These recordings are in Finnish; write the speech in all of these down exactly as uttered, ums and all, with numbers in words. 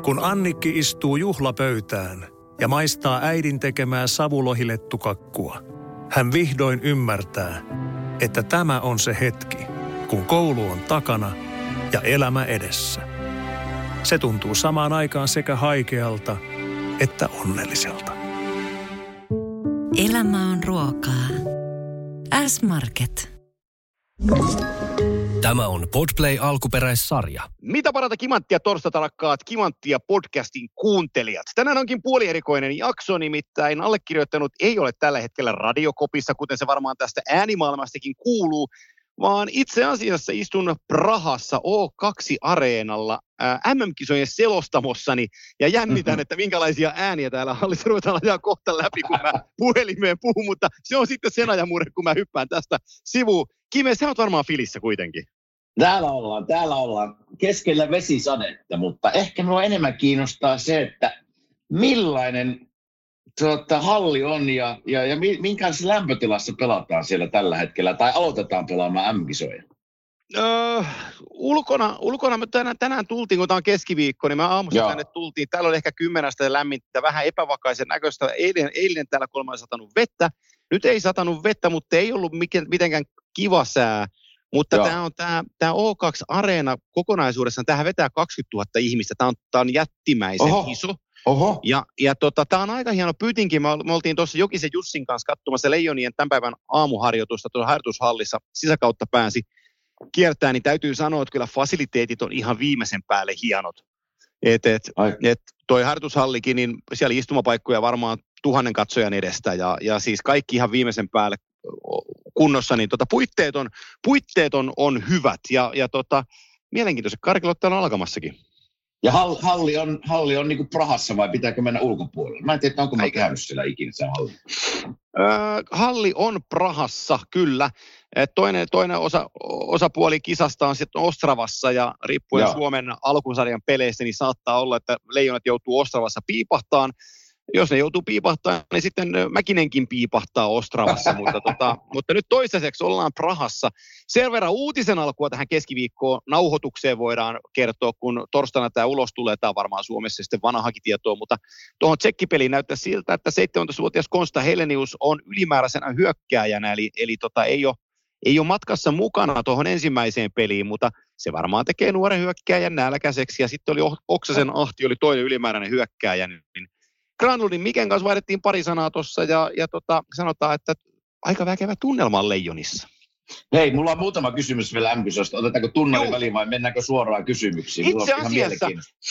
Kun Annikki istuu juhlapöytään ja maistaa äidin tekemää savulohilettukakkua, hän vihdoin ymmärtää, että tämä on se hetki, kun koulu on takana ja elämä edessä. Se tuntuu samaan aikaan sekä haikealta että onnelliselta. Elämä on ruokaa. S-Market. Tämä on Podplay alkuperäissarja. Mitä parata kimanttia torstaita rakkaat Kimanttia podcastin kuuntelijat. Tänään onkin puolierikoinen jakso, nimittäin allekirjoittanut ei ole tällä hetkellä radiokopissa, kuten se varmaan tästä äänimaailmastakin kuuluu, vaan itse asiassa istun Prahassa O kaksi -areenalla ää, M M-kisojen selostamossani ja jännitän, mm-hmm. että minkälaisia ääniä täällä hallissa ruvetaan ajaa kohta läpi, kun mä puhelimeen puhun, mutta se on sitten sen ajan murre, kun mä hyppään tästä sivuun. Kime, sä oot varmaan Filissä kuitenkin. Täällä ollaan, täällä ollaan keskellä vesisadetta, mutta ehkä minua enemmän kiinnostaa se, että millainen tuota, halli on ja, ja, ja minkälaisessa lämpötilassa pelataan siellä tällä hetkellä, tai aloitetaan pelaamaan M-kisoja? Öö, ulkona, ulkona me tänään, tänään tultiin, kun tämä on keskiviikko, niin me aamussa tänne tultiin. Täällä oli ehkä kymmenestä lämmintä, vähän epävakaisen näköistä. Eilen, eilen täällä kolme on satanut vettä. Nyt ei satanut vettä, mutta ei ollut mitenkään kiva sää. Mutta tämä on tämä, tämä O kaksi -areena kokonaisuudessaan, tähän vetää kaksikymmentätuhatta ihmistä. Tämä on, tämä on jättimäisen Oho. iso. Oho. Ja, ja tota, tämä on aika hieno pyytinkin. Me, me oltiin tuossa Jokisen Jussin kanssa katsomassa Leijonien tämän päivän aamuharjoitusta tuolla harjoitushallissa. Sisäkautta pääsi kiertää, niin täytyy sanoa, että kyllä fasiliteetit on ihan viimeisen päälle hienot. Et, et, et toi harjoitushallikin, niin siellä istumapaikkoja varmaan tuhannen katsojan edestä ja, ja siis kaikki ihan viimeisen päälle kunnossa, niin tota, puitteet, on, puitteet on, on hyvät ja, ja tota, mielenkiintoiset karkilot täällä on alkamassakin. Ja hall, halli on, halli on niin kuin Prahassa vai pitääkö mennä ulkopuolelle? Mä en tiedä, onko mä käynyt siellä ikinä se halli. Öö, halli on Prahassa, kyllä. Toinen, toinen osa, osapuoli kisasta on sitten Ostravassa ja riippuen Joo. Suomen alkusarjan peleistä, niin saattaa olla, että Leijonat joutuu Ostravassa piipahtaan. Jos ne joutuu piipahtaa, niin sitten Mäkinenkin piipahtaa Ostravassa, mutta, tota, mutta nyt toistaiseksi ollaan Prahassa. Sen verran uutisen alkua tähän keskiviikkoon nauhoitukseen voidaan kertoa, kun torstaina tämä ulos tulee, tämä on varmaan Suomessa sitten vanhakin tietoa, mutta tuohon tsekkipeliin näyttää siltä, että seitsemäntoistavuotias Konsta Helenius on ylimääräisenä hyökkääjänä, eli, eli tota, ei ole Ei ole matkassa mukana tuohon ensimmäiseen peliin, mutta se varmaan tekee nuoren hyökkääjän nälkäiseksi. Ja sitten oli Oksasen Ahti, oli toinen ylimääräinen hyökkääjä. Niin Granlundin Miken kanssa vaihdettiin pari sanaa tuossa ja, ja tota, sanotaan, että aika väkevä tunnelma on Leijonissa. Hei, mulla on muutama kysymys vielä M-kisosta. Otetaanko tunnelin väliin vai mennäänkö suoraan kysymyksiin? Itse asiassa,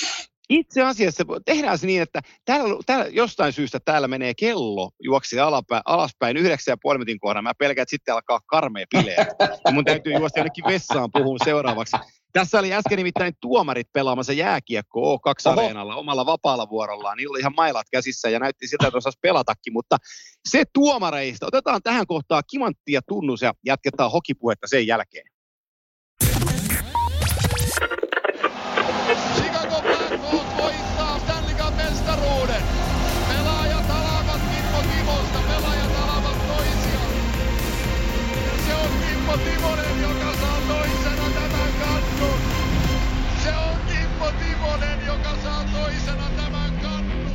itse asiassa tehdään se niin, että täällä, täällä, jostain syystä täällä menee kello juoksi alapä, alaspäin yhdeksän ja puoli minuutin kohdalla. Mä pelkään, että sitten alkaa karmea bileä. Ja mun täytyy juosta jonnekin vessaan puhua seuraavaksi. Tässä oli äsken nimittäin tuomarit pelaamassa jääkiekkoa O kaksi -areenalla omalla vapaalla vuorollaan. Niillä oli ihan mailat käsissä ja näytti siltä, että osasi pelatakin. Mutta se tuomareista, otetaan tähän kohtaan Kimantti ja Tunnus ja jatketaan hokipuhetta sen jälkeen. Chicago Blackhawks voittaa Stanley Cup -mestaruuden. Pelaajat alavat Kimmo Timosta, pelaajat alavat toisiaan. Se on Kimmo Timonen, joka saa toisena tämän kannun. Se on Kimmo Timonen, joka saa toisena tämän kannun.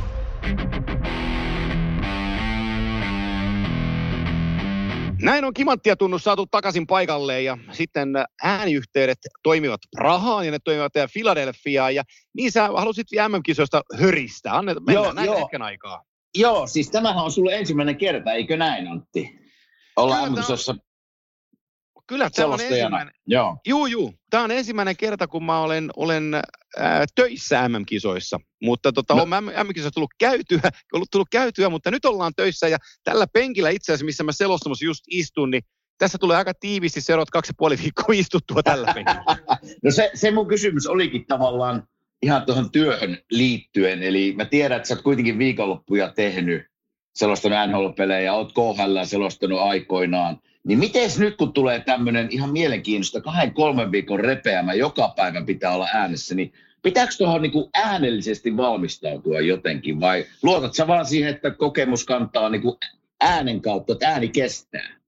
Näin on Kimantti ja Tunnus saatu takaisin paikalleen ja sitten ääniyhteydet toimivat Prahaan ja ne toimivat Philadelphiaan ja niin sä halusit M M-kisoista höristä. Anne, mennään näin hetken aikaa. Joo, siis tämähän on sulle ensimmäinen kerta, eikö näin Antti? Ollaan M-kisoissa Kyllä, tämä on ensimmäinen. Joo. Juu, juu. Tämä on ensimmäinen kerta, kun mä olen, olen ää, töissä M M-kisoissa. Mutta tota, no. on M M-kisoissa tullut käytyä, ollut tullut käytyä, mutta nyt ollaan töissä. Ja tällä penkillä itse asiassa, missä mä selostamassa just istun, niin tässä tulee aika tiiviisti seuraavat kaksi ja puoli viikkoa istuttua tällä penkillä. No se, se mun kysymys olikin tavallaan ihan tuohon työhön liittyen. Eli mä tiedän, että sä oot kuitenkin viikonloppuja tehnyt, selostanut N H L-pelejä, oot K H L selostanut aikoinaan. Niin mites nyt, kun tulee tämmöinen ihan mielenkiintoista kahden, kolmen viikon repeämä, joka päivä pitää olla äänessä, niin pitääkö tuohon niinku äänellisesti valmistautua jotenkin vai luotat sä vaan siihen, että kokemus kantaa niinku äänen kautta, että ääni kestää?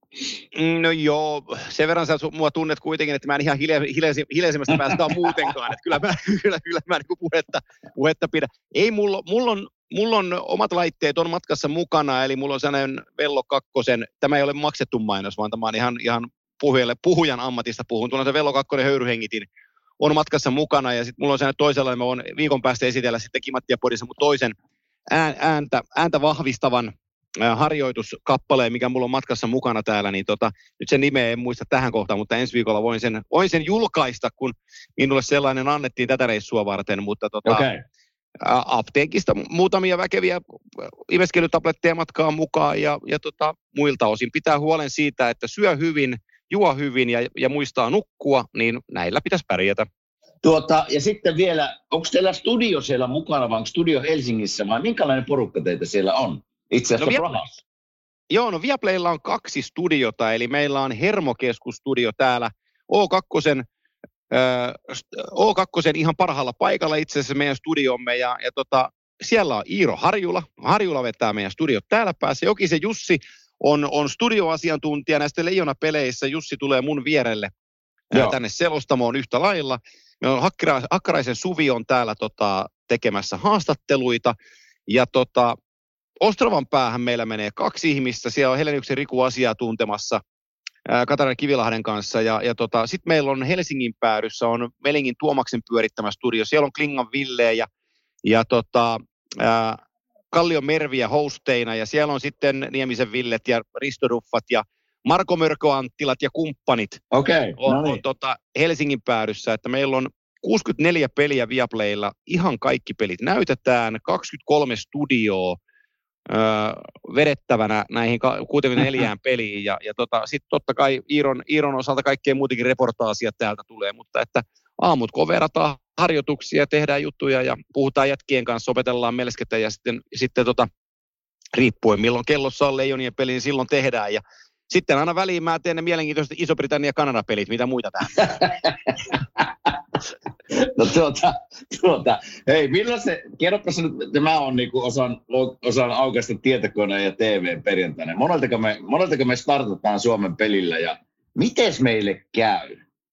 No joo, sen verran sä mua tunnet kuitenkin, että mä en ihan hilja, hiljasi, hiljaisemmästä päästä ole muutenkaan, että kyllä mä, kyllä, kyllä mä niin puhetta, puhetta pidän. Ei, mulla, mulla, on, mulla on omat laitteet on matkassa mukana, eli mulla on sellainen Vello kakkosen, tämä ei ole maksettu mainos, vaan tämä on ihan, ihan puhujalle, puhujan ammatista puhun, tuolla se Vello kakkonen höyryhengitin on matkassa mukana, ja sitten mulla on sellainen toisella, mä voin viikon päästä esitellä sitten Kimattia-podissa mun toisen ääntä, ääntä vahvistavan harjoituskappaleen, mikä mulla on matkassa mukana täällä, niin tota, nyt sen nimeä en muista tähän kohtaan, mutta ensi viikolla voin sen, voin sen julkaista, kun minulle sellainen annettiin tätä reissua varten, mutta tota, okay. apteekista muutamia väkeviä imeskelytabletteja matkaan mukaan ja, ja tota, muilta osin pitää huolen siitä, että syö hyvin, juo hyvin ja, ja muistaa nukkua, niin näillä pitäisi pärjätä. Tuota, ja sitten vielä, onko teillä studio siellä mukana, vai onko studio Helsingissä, vai minkälainen porukka teitä siellä on? Itse asiassa no, Prahassa. Joo, no Viaplaylla on kaksi studiota, eli meillä on Hermokeskus-studio täällä O kaksi, äh, O kaksi ihan parhaalla paikalla itse asiassa meidän studiomme, ja, ja tota, siellä on Iiro Harjula. Harjula vetää meidän studiot täällä päässä. Jokisen Jussi on, on studioasiantuntija näistä Leijona-peleissä. Jussi tulee mun vierelle äh, tänne selostamoon yhtä lailla. Meillä on Hakkara, Hakkaraisen Suvi on täällä tota, tekemässä haastatteluita, ja tota, Ostravan päähän meillä menee kaksi ihmistä. Siellä on Heleniuksen Riku asiaa tuntemassa ää, Katarina Kivilahden kanssa. Ja, ja tota, sitten meillä on Helsingin päädyssä on Melingin Tuomaksen pyörittämä studio. Siellä on Klingan Ville ja, ja tota, ää, Kallion Merviä hosteina. Ja siellä on sitten Niemisen Villet ja Risto Ruffat ja Marko Mörkö-Anttilat ja kumppanit okay, on, no niin. on tota, Helsingin päädyssä. Että meillä on kuusikymmentäneljä peliä Viaplaylla. Ihan kaikki pelit näytetään. kaksikymmentäkolme studioa. Öö, vedettävänä näihin kuusikymmentäneljä peliin, ja, ja tota, sitten totta kai Iiron, Iiron osalta kaikkea muutenkin reportaasia täältä tulee, mutta että aamut kun verrataan harjoituksia, tehdään juttuja ja puhutaan jätkien kanssa, opetellaan melskettä ja sitten, sitten tota, riippuen milloin kellossa on Leijonien peli, niin silloin tehdään, ja sitten aina väliin mä teen ne mielenkiintoiset Iso-Britannia- ja Kanada-pelit, mitä muita tähän. No tuota, tuota, hei, milloin se, kerropa se nyt, mä oon niinku osan, osan aukaista tietokoneen ja T V perjantaina. Moneltako me, moneltako me startataan Suomen pelillä ja mites meille käy?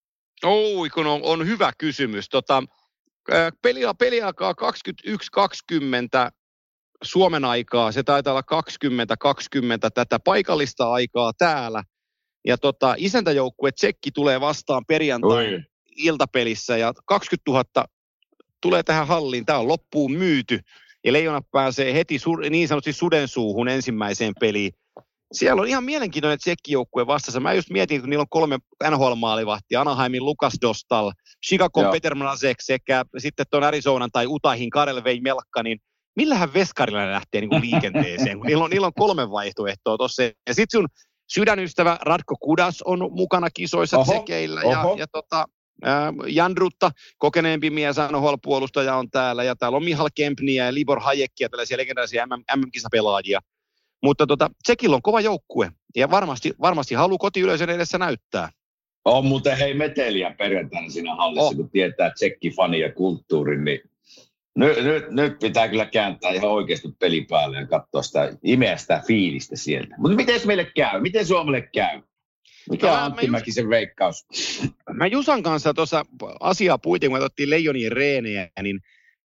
Oi, kun on, on hyvä kysymys. Tota, peli, peli alkaa kaksikymmentäyksi kaksikymmentä Suomen aikaa, se taitaa olla kaksikymmentä kaksikymmentä tätä paikallista aikaa täällä. Ja tota, isäntäjoukkue Tsekki tulee vastaan perjantaina iltapelissä ja kaksikymmentätuhatta tulee tähän halliin. Tämä on loppuun myyty ja Leijonat pääsee heti su- niin sanotusti sudensuuhun ensimmäiseen peliin. Siellä on ihan mielenkiintoinen Tsekki-joukkue vastassa. Mä just mietin, kun niillä on kolme N H L-maalivahtia, Anaheimin Lukas Dostal, Chicagon Peter Mrazek sekä sitten tuon Arizonan tai Utahin Karel Veimelka, niin millähän veskarilla ne lähtee niin kuin liikenteeseen, kun niillä on, niillä on kolme vaihtoehtoa tuossa. Ja sitten sun sydänystävä Radko Kudas on mukana kisoissa oho, Tsekeillä ja, ja tota, ää, Jandrutta, kokeneempi mies N H L-puolustaja on täällä ja täällä on Mihal Kempniä ja Libor Hajekia, tällaisia legendaisia M M-kisapelaajia. Mutta tota, Tsekillä on kova joukkue ja varmasti, varmasti haluaa kotiyleisön edessä näyttää. On muuten hei meteliä perjantaina siinä hallissa, oh. kun tietää Tsekki-fani ja kulttuurin, niin nyt, nyt, nyt pitää kyllä kääntää ihan oikeasti peli päälle ja katsoa sitä, imeä sitä fiilistä sieltä. Mutta miten meille käy? Miten Suomelle käy? Mikä on Antti Mäkisen veikkaus? Mä Jusan kanssa tuossa asiaa puitin, kun me otettiin Leijonien reenejä, niin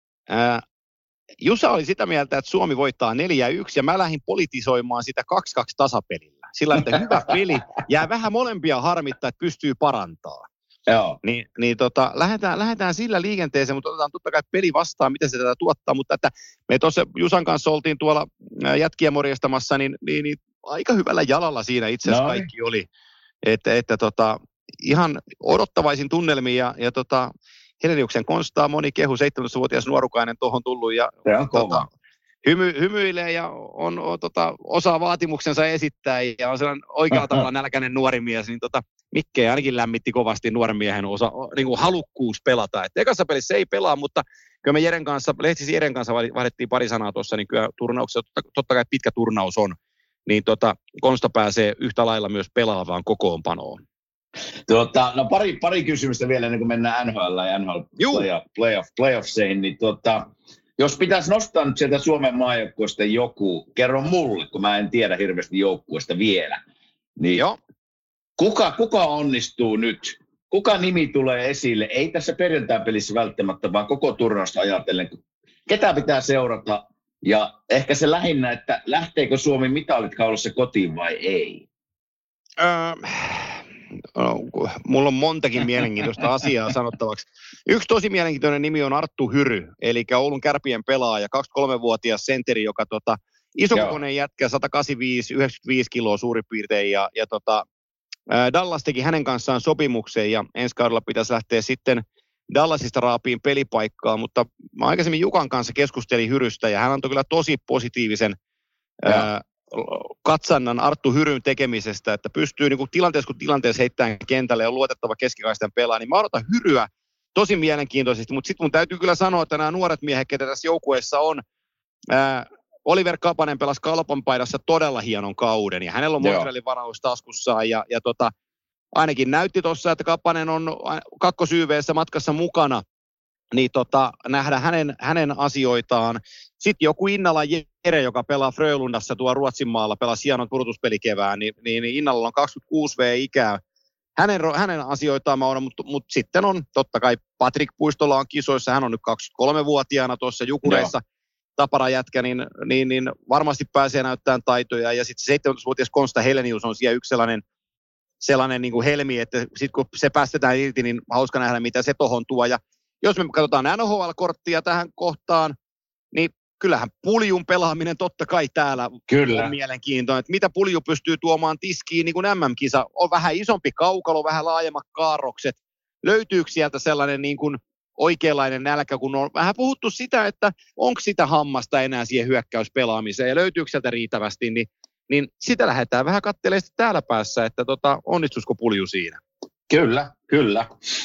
ää, Jusa oli sitä mieltä, että Suomi voittaa neljä yksi ja mä lähdin politisoimaan sitä kaksi kaksi tasapelillä. Sillä että hyvä peli, jää vähän molempia harmittaa, että pystyy parantamaan. Joo. Niin, niin tota, lähdetään, lähdetään sillä liikenteeseen, mutta otetaan totta kai peli vastaan, miten se tätä tuottaa. Mutta että me tuossa Jusan kanssa oltiin tuolla jätkiä morjestamassa, niin, niin, niin aika hyvällä jalalla siinä itse asiassa Noin. kaikki oli. Että, että tota, ihan odottavaisin tunnelmiin ja, ja tota, Heleniuksen Konstaa moni kehu, seitsemäntoistavuotias nuorukainen tuohon tullut ja tota, hymy, hymyilee ja on, on, tota, osaa vaatimuksensa esittää ja on sellainen oikealla tavalla nälkäinen nuori mies, niin tota, Mikke ainakin lämmitti kovasti nuoren miehen osa, niin kuin halukkuus pelata. Et ekassa pelissä ei pelaa, mutta kyllä me Jeren kanssa, Lehtisi Jeren kanssa vaihdettiin pari sanaa tuossa, niin kyllä turnauksessa, totta, totta kai pitkä turnaus on, niin tota, Konsta pääsee yhtä lailla myös pelaavaan kokoonpanoon. Tuota, no pari, pari kysymystä vielä ennen kuin mennään N H L ja N H L playoff, playoff, playoffseihin, niin tuota, jos pitäisi nostaa nyt sieltä Suomen maajoukkueesta joku, kerro mulle, kun mä en tiedä hirveästi joukkueesta vielä, Niin Joo. Kuka, kuka onnistuu nyt? Kuka nimi tulee esille? Ei tässä perjantai-pelissä välttämättä, vaan koko turnausta ajatellen. Ketä pitää seurata? Ja ehkä se lähinnä, että lähteekö Suomi mitalit kaulassa kotiin vai ei? Öö, no, mulla on montakin mielenkiintoista asiaa sanottavaksi. Yksi tosi mielenkiintoinen nimi on Arttu Hyry, eli Oulun Kärpien pelaaja, kaksikymmentäkolmevuotias sentteri, joka tota, isokokoinen jätkä, sata kahdeksankymmentäviisi yhdeksänkymmentäviisi kiloa suurin piirtein, ja, ja tota, Dallas teki hänen kanssaan sopimuksen, ja ensi kaudella pitäisi lähteä sitten Dallasista raapiin pelipaikkaa, mutta mä aikaisemmin Jukan kanssa keskustelin Hyrystä, ja hän antoi kyllä tosi positiivisen ää, katsannan Arttu Hyryn tekemisestä, että pystyy niin kuin tilanteessa kun tilanteessa heittämään kentälle ja luotettava keskikaistan pelaa, niin mä odotan Hyryä tosi mielenkiintoisesti, mutta sitten mun täytyy kyllä sanoa, että nämä nuoret miehet, ketä tässä joukkueessa on, ää, Oliver Kapanen pelasi Kalpan paidassa todella hienon kauden, ja hänellä on Montrealin varaus taskussaan, ja, ja tota, ainakin näytti tuossa, että Kapanen on kakkosyyveessä matkassa mukana, niin tota, nähdä hänen, hänen asioitaan. Sitten joku Innala Jere, joka pelaa Frölundassa tuolla Ruotsinmaalla, pelasi hienon pudotuspelikevään, niin, niin Innalalla on kaksikymmentäkuusi vuotta-ikää. Hänen, hänen asioitaan mä oon, mutta, mutta sitten on totta kai Patrik Puistola on kisoissa, hän on nyt kaksikymmentäkolmevuotiaana tuossa Jukureissa. Joo. Tapara jätkä, niin, niin, niin varmasti pääsee näyttämään taitoja. Ja sitten seitsemäntoistavuotias Konsta Helenius on siellä yksi sellainen, sellainen niin kuin helmi, että sitten kun se päästetään irti, niin hauska nähdä, mitä se tohon tuo. Ja jos me katsotaan N H L-korttia tähän kohtaan, niin kyllähän puljun pelaaminen totta kai täällä Kyllä. on mielenkiintoinen. Että mitä pulju pystyy tuomaan tiskiin, niin kuin M M-kisa. On vähän isompi kaukalo, vähän laajemmat kaarrokset. Löytyykö sieltä sellainen niin kuin oikeanlainen nälkä, kun on vähän puhuttu sitä, että onko sitä hammasta enää siihen hyökkäyspelaamiseen ja löytyykö sieltä riittävästi, niin, niin sitä lähdetään vähän katselemaan täällä päässä, että tota, onnistuisiko pulju siinä. Kyllä, kyllä.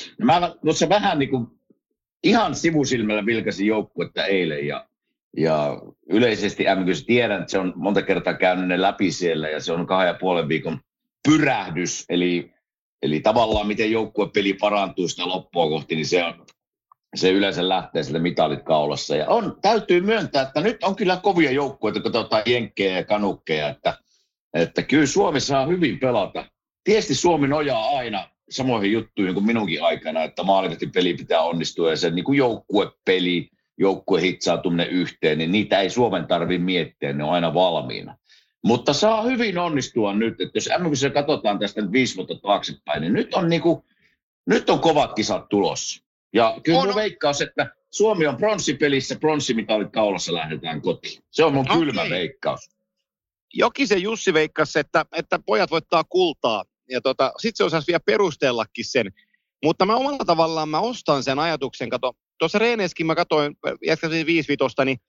Mä tuossa vähän niin kuin ihan sivusilmällä vilkasin joukkuetta eilen ja, ja yleisesti M K:ssä tiedän, että se on monta kertaa käynyt ne läpi siellä ja se on kahden ja puolen viikon pyrähdys, eli, eli tavallaan miten joukkuepeli parantuu sitä loppua kohti, niin se on Se yleensä lähtee sieltä mitalit kaulassa. Ja on, täytyy myöntää, että nyt on kyllä kovia joukkueita, kun katsotaan jenkkejä ja kanukkeja, että, että kyllä Suomi saa hyvin pelata. Tietysti Suomi nojaa aina samoihin juttuihin kuin minunkin aikana, että maalivahtipeli pitää onnistua ja se niin kuin joukkuepeli, joukkue hitsautuminen yhteen, niin niitä ei Suomen tarvitse miettiä, ne on aina valmiina. Mutta saa hyvin onnistua nyt, että jos M K:ssä katsotaan tästä nyt viisi vuotta taaksepäin, niin nyt on, niin kuin, nyt on kovat kisat tulossa. Ja kyllä on. Mun veikkaus, että Suomi on pronssipelissä, pronssimitalit kaulassa lähdetään kotiin. Se on mun okay. kylmä veikkaus. Jokisen Jussi veikkasi, että, että pojat voittaa kultaa. Ja tota, sitten se osaisi vielä perustellakin sen. Mutta mä omalla tavallaan mä ostan sen ajatuksen. Kato, tuossa Reeneskin mä katsoin, jätkäsin viisi vitosta, niin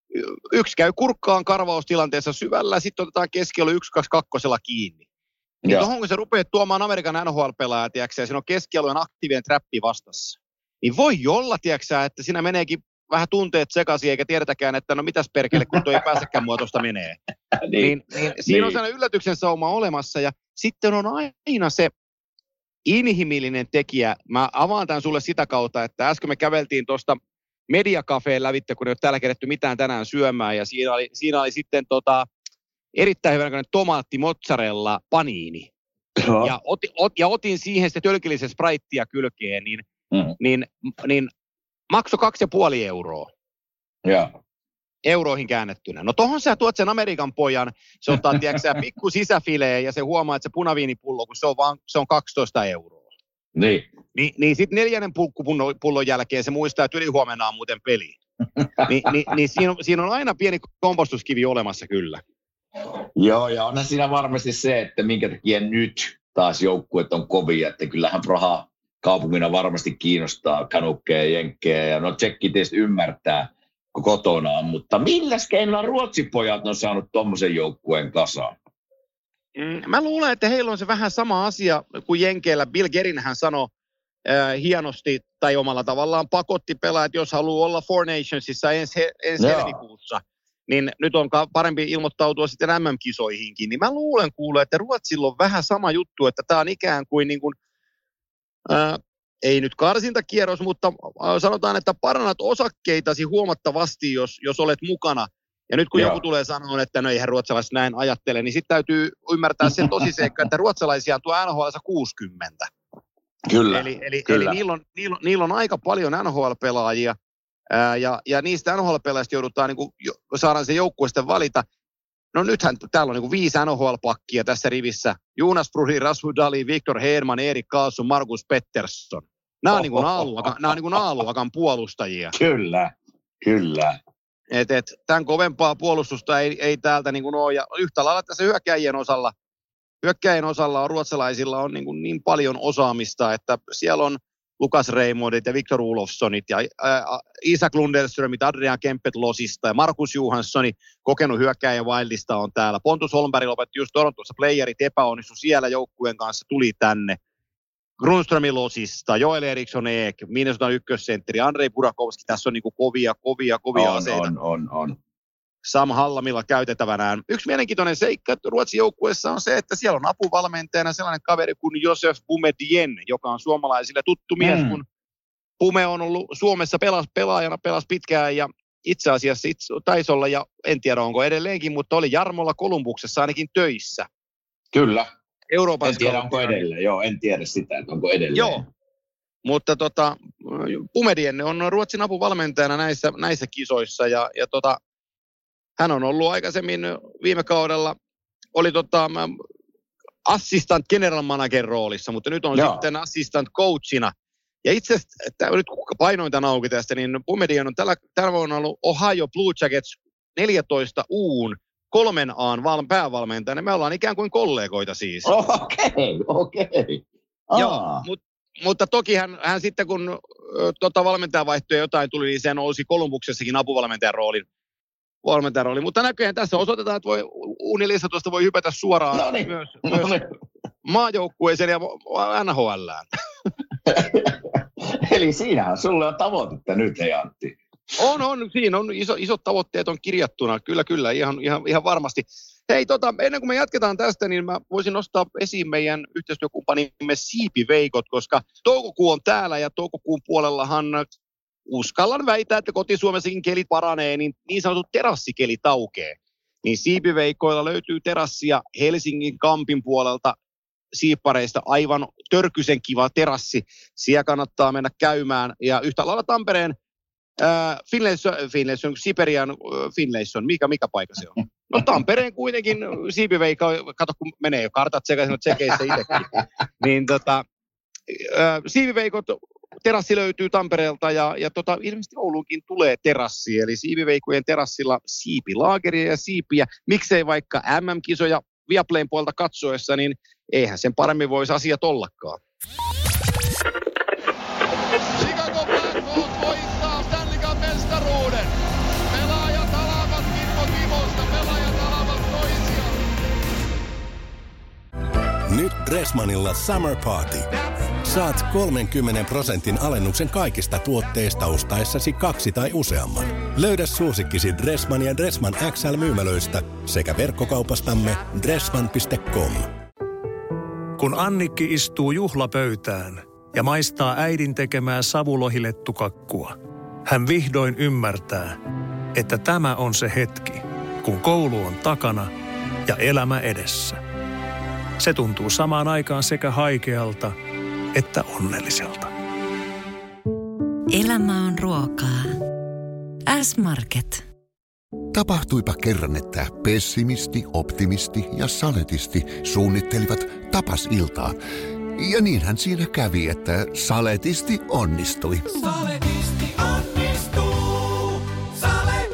yksi käy kurkkaan karvaustilanteessa syvällä, sitten otetaan keskiolo yksi kaksi kakkosella kiinni. Niin tuohon kun se rupeaa tuomaan Amerikan N H L-pelaajat, ja siinä on keskialueen aktiivinen trappi vastassa. Niin voi olla, tiiäksä, että siinä meneekin vähän tunteet sekaisin, eikä tiedetäkään, että no mitäs perkele, kun tuo ei pääsekään muotosta menee. niin, niin, niin, siinä niin. on sellainen yllätyksen sauma olemassa, ja sitten on aina se inhimillinen tekijä. Mä avaan tämän sulle sitä kautta, että äsken me käveltiin tuosta Mediacafeen lävitse, kun ei ole täällä keretty mitään tänään syömään, ja siinä oli, siinä oli sitten tota, erittäin hyvän tomaatti mozzarella paniini. No. Ja, ot, ot, ja otin siihen sitten tölkillisen spraittia kylkeen, niin Mm. Niin, niin maksoi kaksi ja puoli euroa. Ja. Euroihin käännettynä. No tohon sä tuot sen Amerikan pojan, se ottaa tiedätkö pikku sisäfileen ja se huomaa, että se punaviinipullo, kun se on, vaan, se on kaksitoista euroa. Niin. Ni, niin sitten neljännen pullon jälkeen se muistaa, että ylihuomenna on muuten peli. Ni, ni, niin siinä on, siinä on aina pieni kompostuskivi olemassa kyllä. Joo, ja onhan siinä varmasti se, että minkä takia nyt taas joukkueet on kovia, että kyllähän Praha kaupungina varmasti kiinnostaa kanukkeja ja jenkkejä, ja no tsekki tietysti ymmärtää kotonaan, mutta milläs keinoilla ruotsipojat on saanut tommosen joukkueen kasaan? Mm, mä luulen, että heillä on se vähän sama asia kuin jenkeillä. Bill Gerinhän sanoi äh, hienosti, tai omalla tavallaan pakotti pelaajat, jos haluaa olla Four Nationsissa ensi, ensi helmikuussa, niin nyt on parempi ilmoittautua sitten M M-kisoihinkin. Niin mä luulen kuulee, että Ruotsilla on vähän sama juttu, että tämä on ikään kuin, niin kuin Äh, ei nyt karsintakierros, mutta äh, sanotaan, että parannat osakkeitasi huomattavasti, jos, jos olet mukana Ja nyt kun Joo. joku tulee sanoa, että no eihän ruotsalaiset näin ajattele, niin sitten täytyy ymmärtää se tosiseikka, että ruotsalaisia on tuo N H L:ssä kuusikymmentä. Kyllä, Eli, eli, kyllä. eli niillä, on, niillä, on, niillä on aika paljon N H L-pelaajia, ää, ja, ja niistä N H L-pelaajista joudutaan, niin kuin, saadaan se joukkue sitten valita. No nythän täällä on niin kuin viisi N H L-pakkia tässä rivissä. Jonas Brody, Rasmus Dahlin, Victor Hedman, Erik Karlsson, Markus Pettersson. Nämä on niin kuin A-luokan, nämä on niin kuin A-luokan puolustajia. Kyllä, kyllä. Et, et, tämän kovempaa puolustusta ei, ei täältä niin kuin ole. Ja yhtä lailla tässä hyökkäjien osalla, hyökkäjien osalla on ruotsalaisilla on niin, kuin niin paljon osaamista, että siellä on Lukas Reimondit ja Victor Olofssonit ja ää, Isak Lundelströmit, Adrian Kempet Losista ja Markus Johanssoni, kokenut hyökkäjän Wildista on täällä. Pontus Holmberg lopetti just Torontossa, playerit epäonnistui siellä joukkueen kanssa, tuli tänne. Grundströmi Losista, Joel Eriksson Eek, Minnesotan ykkössentteri, Andrei Burakovski, tässä on niinku kovia, kovia, kovia on, aseita. On, on, on. Sam Hallamilla käytettävänään. Yksi mielenkiintoinen seikka Ruotsin joukkueessa on se, että siellä on apuvalmentajana sellainen kaveri kuin Josef Boumedien, joka on suomalaisille tuttu mies, mm. kun Pume on ollut Suomessa pelas, pelaajana, pelasi pitkään ja itse asiassa itse, taisi olla, ja en tiedä onko edelleenkin, mutta oli Jarmolla Kolumbuksessa ainakin töissä. Kyllä. Euroopan en tiedä onko edelleen, joo, en tiedä sitä, että onko edelleen. Joo, mutta tota, Boumedien on Ruotsin apuvalmentajana näissä, näissä kisoissa ja, ja tota, hän on ollut aikaisemmin viime kaudella, oli tota, assistant general manager roolissa, mutta nyt on Joo. sitten assistant coachina. Ja itse asiassa, nyt kun painoin tämän auki tästä, niin Boumedien on tällä, tällä vuonna ollut Ohio Blue Jackets neljätoista U:n kolmen A:n val, päävalmentajana. Me ollaan ikään kuin kollegoita siis. Okei, okay, okei. Okay. Joo, mut, mutta toki hän, hän sitten kun ö, tota, valmentajavaihtoja jotain tuli, niin se nousi Kolumbuksessakin apuvalmentajan roolin. valmentajan rooli. Mutta näköjään tässä osoitetaan, että voi Unilissa tuosta voi hypätä suoraan no niin. myös, myös no niin. maajoukkueeseen ja N H L:ään. Eli siinähän sulle on tavoitetta nyt, hei Antti. On, on. Siinä on iso, isot tavoitteet on kirjattuna. Kyllä, kyllä. Ihan, ihan, ihan varmasti. Hei, tota, ennen kuin me jatketaan tästä, niin mä voisin nostaa esiin meidän yhteistyökumppanimme Siipiveikot, koska toukokuu on täällä ja toukokuun puolellahan uskallan väittää, että koti-Suomessakin kelit paranee, niin niin sanotut terassikelit aukeaa. Niin Siipiveikoilla löytyy terassia Helsingin Kampin puolelta siippareista aivan törkysen kiva terassi. Siellä kannattaa mennä käymään. Ja yhtä lailla Tampereen äh, Finlayson, Finlayson, Siperian äh, Finlayson, mikä, mikä paikka se on? No Tampereen kuitenkin Siipiveikko, kato kun menee jo kartat sekaisin, no tsekeissä itsekin. Niin tota, äh, Siipiveikot terassi löytyy Tampereelta ja, ja tota, ilmeisesti Ouluunkin tulee terassi, eli Siipiveikkojen terassilla siipilaageria ja siipiä. Miksei vaikka M M-kisoja Viaplayn puolta katsoessa, niin eihän sen paremmin voisi asiat ollakaan. Chicago Blackhawks voittaa Stanley Cup -mestaruuden. Pelaajat alavat Kimmo Timosta, pelaajat alavat toisiaan. Nyt Dressmanilla Summer Party. Saat kolmenkymmenen prosentin alennuksen kaikista tuotteista ostaessasi kaksi tai useamman. Löydä suosikkisi Dressman ja Dressman X L-myymälöistä sekä verkkokaupastamme dressman piste com. Kun Annikki istuu juhlapöytään ja maistaa äidin tekemää savulohilettukakkua, hän vihdoin ymmärtää, että tämä on se hetki, kun koulu on takana ja elämä edessä. Se tuntuu samaan aikaan sekä haikealta että onnelliselta. Elämä on ruokaa. S-Market. Tapahtuipa kerran, että pessimisti, optimisti ja saletisti suunnittelivat tapasiltaa. Ja niinhän siinä kävi, että saletisti onnistui. Saletisti onnistuu. Sale.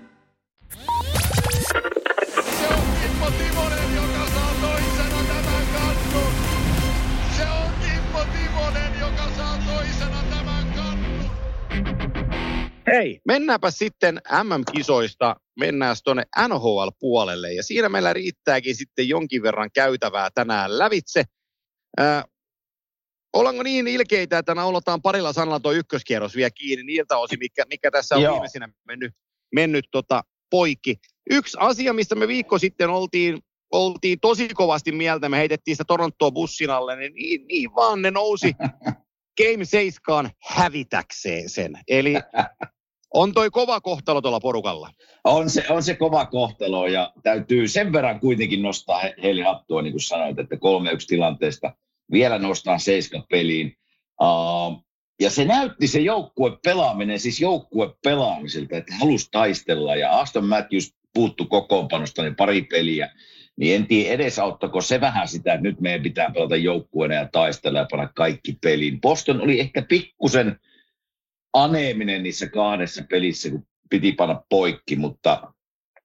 Se on Kimmo Timonen, joka saa toisena tämän kannun. Se on Kimmo Timonen, joka saa toisena tämän kannun. Hei, mennäänpä sitten M M-kisoista, mennään tuonne N H L-puolelle. Ja siinä meillä riittääkin sitten jonkin verran käytävää tänään lävitse. Äh, ollaanko niin ilkeitä, että naulataan parilla sanalla tuo ykköskierros vielä kiinni niiltä osin, mikä, mikä tässä on Joo. viimeisenä mennyt, mennyt tota poikki. Yksi asia, mistä me viikko sitten oltiin, oltiin tosi kovasti mieltä, me heitettiin sitä Torontoa bussin alle, niin, niin, niin vaan ne nousi Game seitsemän hävitäkseen sen. Eli On toi kova kohtalo tuolla porukalla. On se, on se kova kohtalo ja täytyy sen verran kuitenkin nostaa he, heille hattua, niin kuin sanoit, että kolme yksi tilanteesta vielä nostaa seiska peliin. Uh, ja se näytti se joukkue pelaaminen, siis joukkue pelaamiselta, että halusi taistella ja Aston Matthews puuttu kokoonpanosta niin pari peliä. Niin en tiedä edesauttako se vähän sitä, että nyt meidän pitää pelata joukkueena ja taistella ja panna kaikki peliin. Boston oli ehkä pikkusen aneeminen niissä kahdessa pelissä, kun piti panna poikki, mutta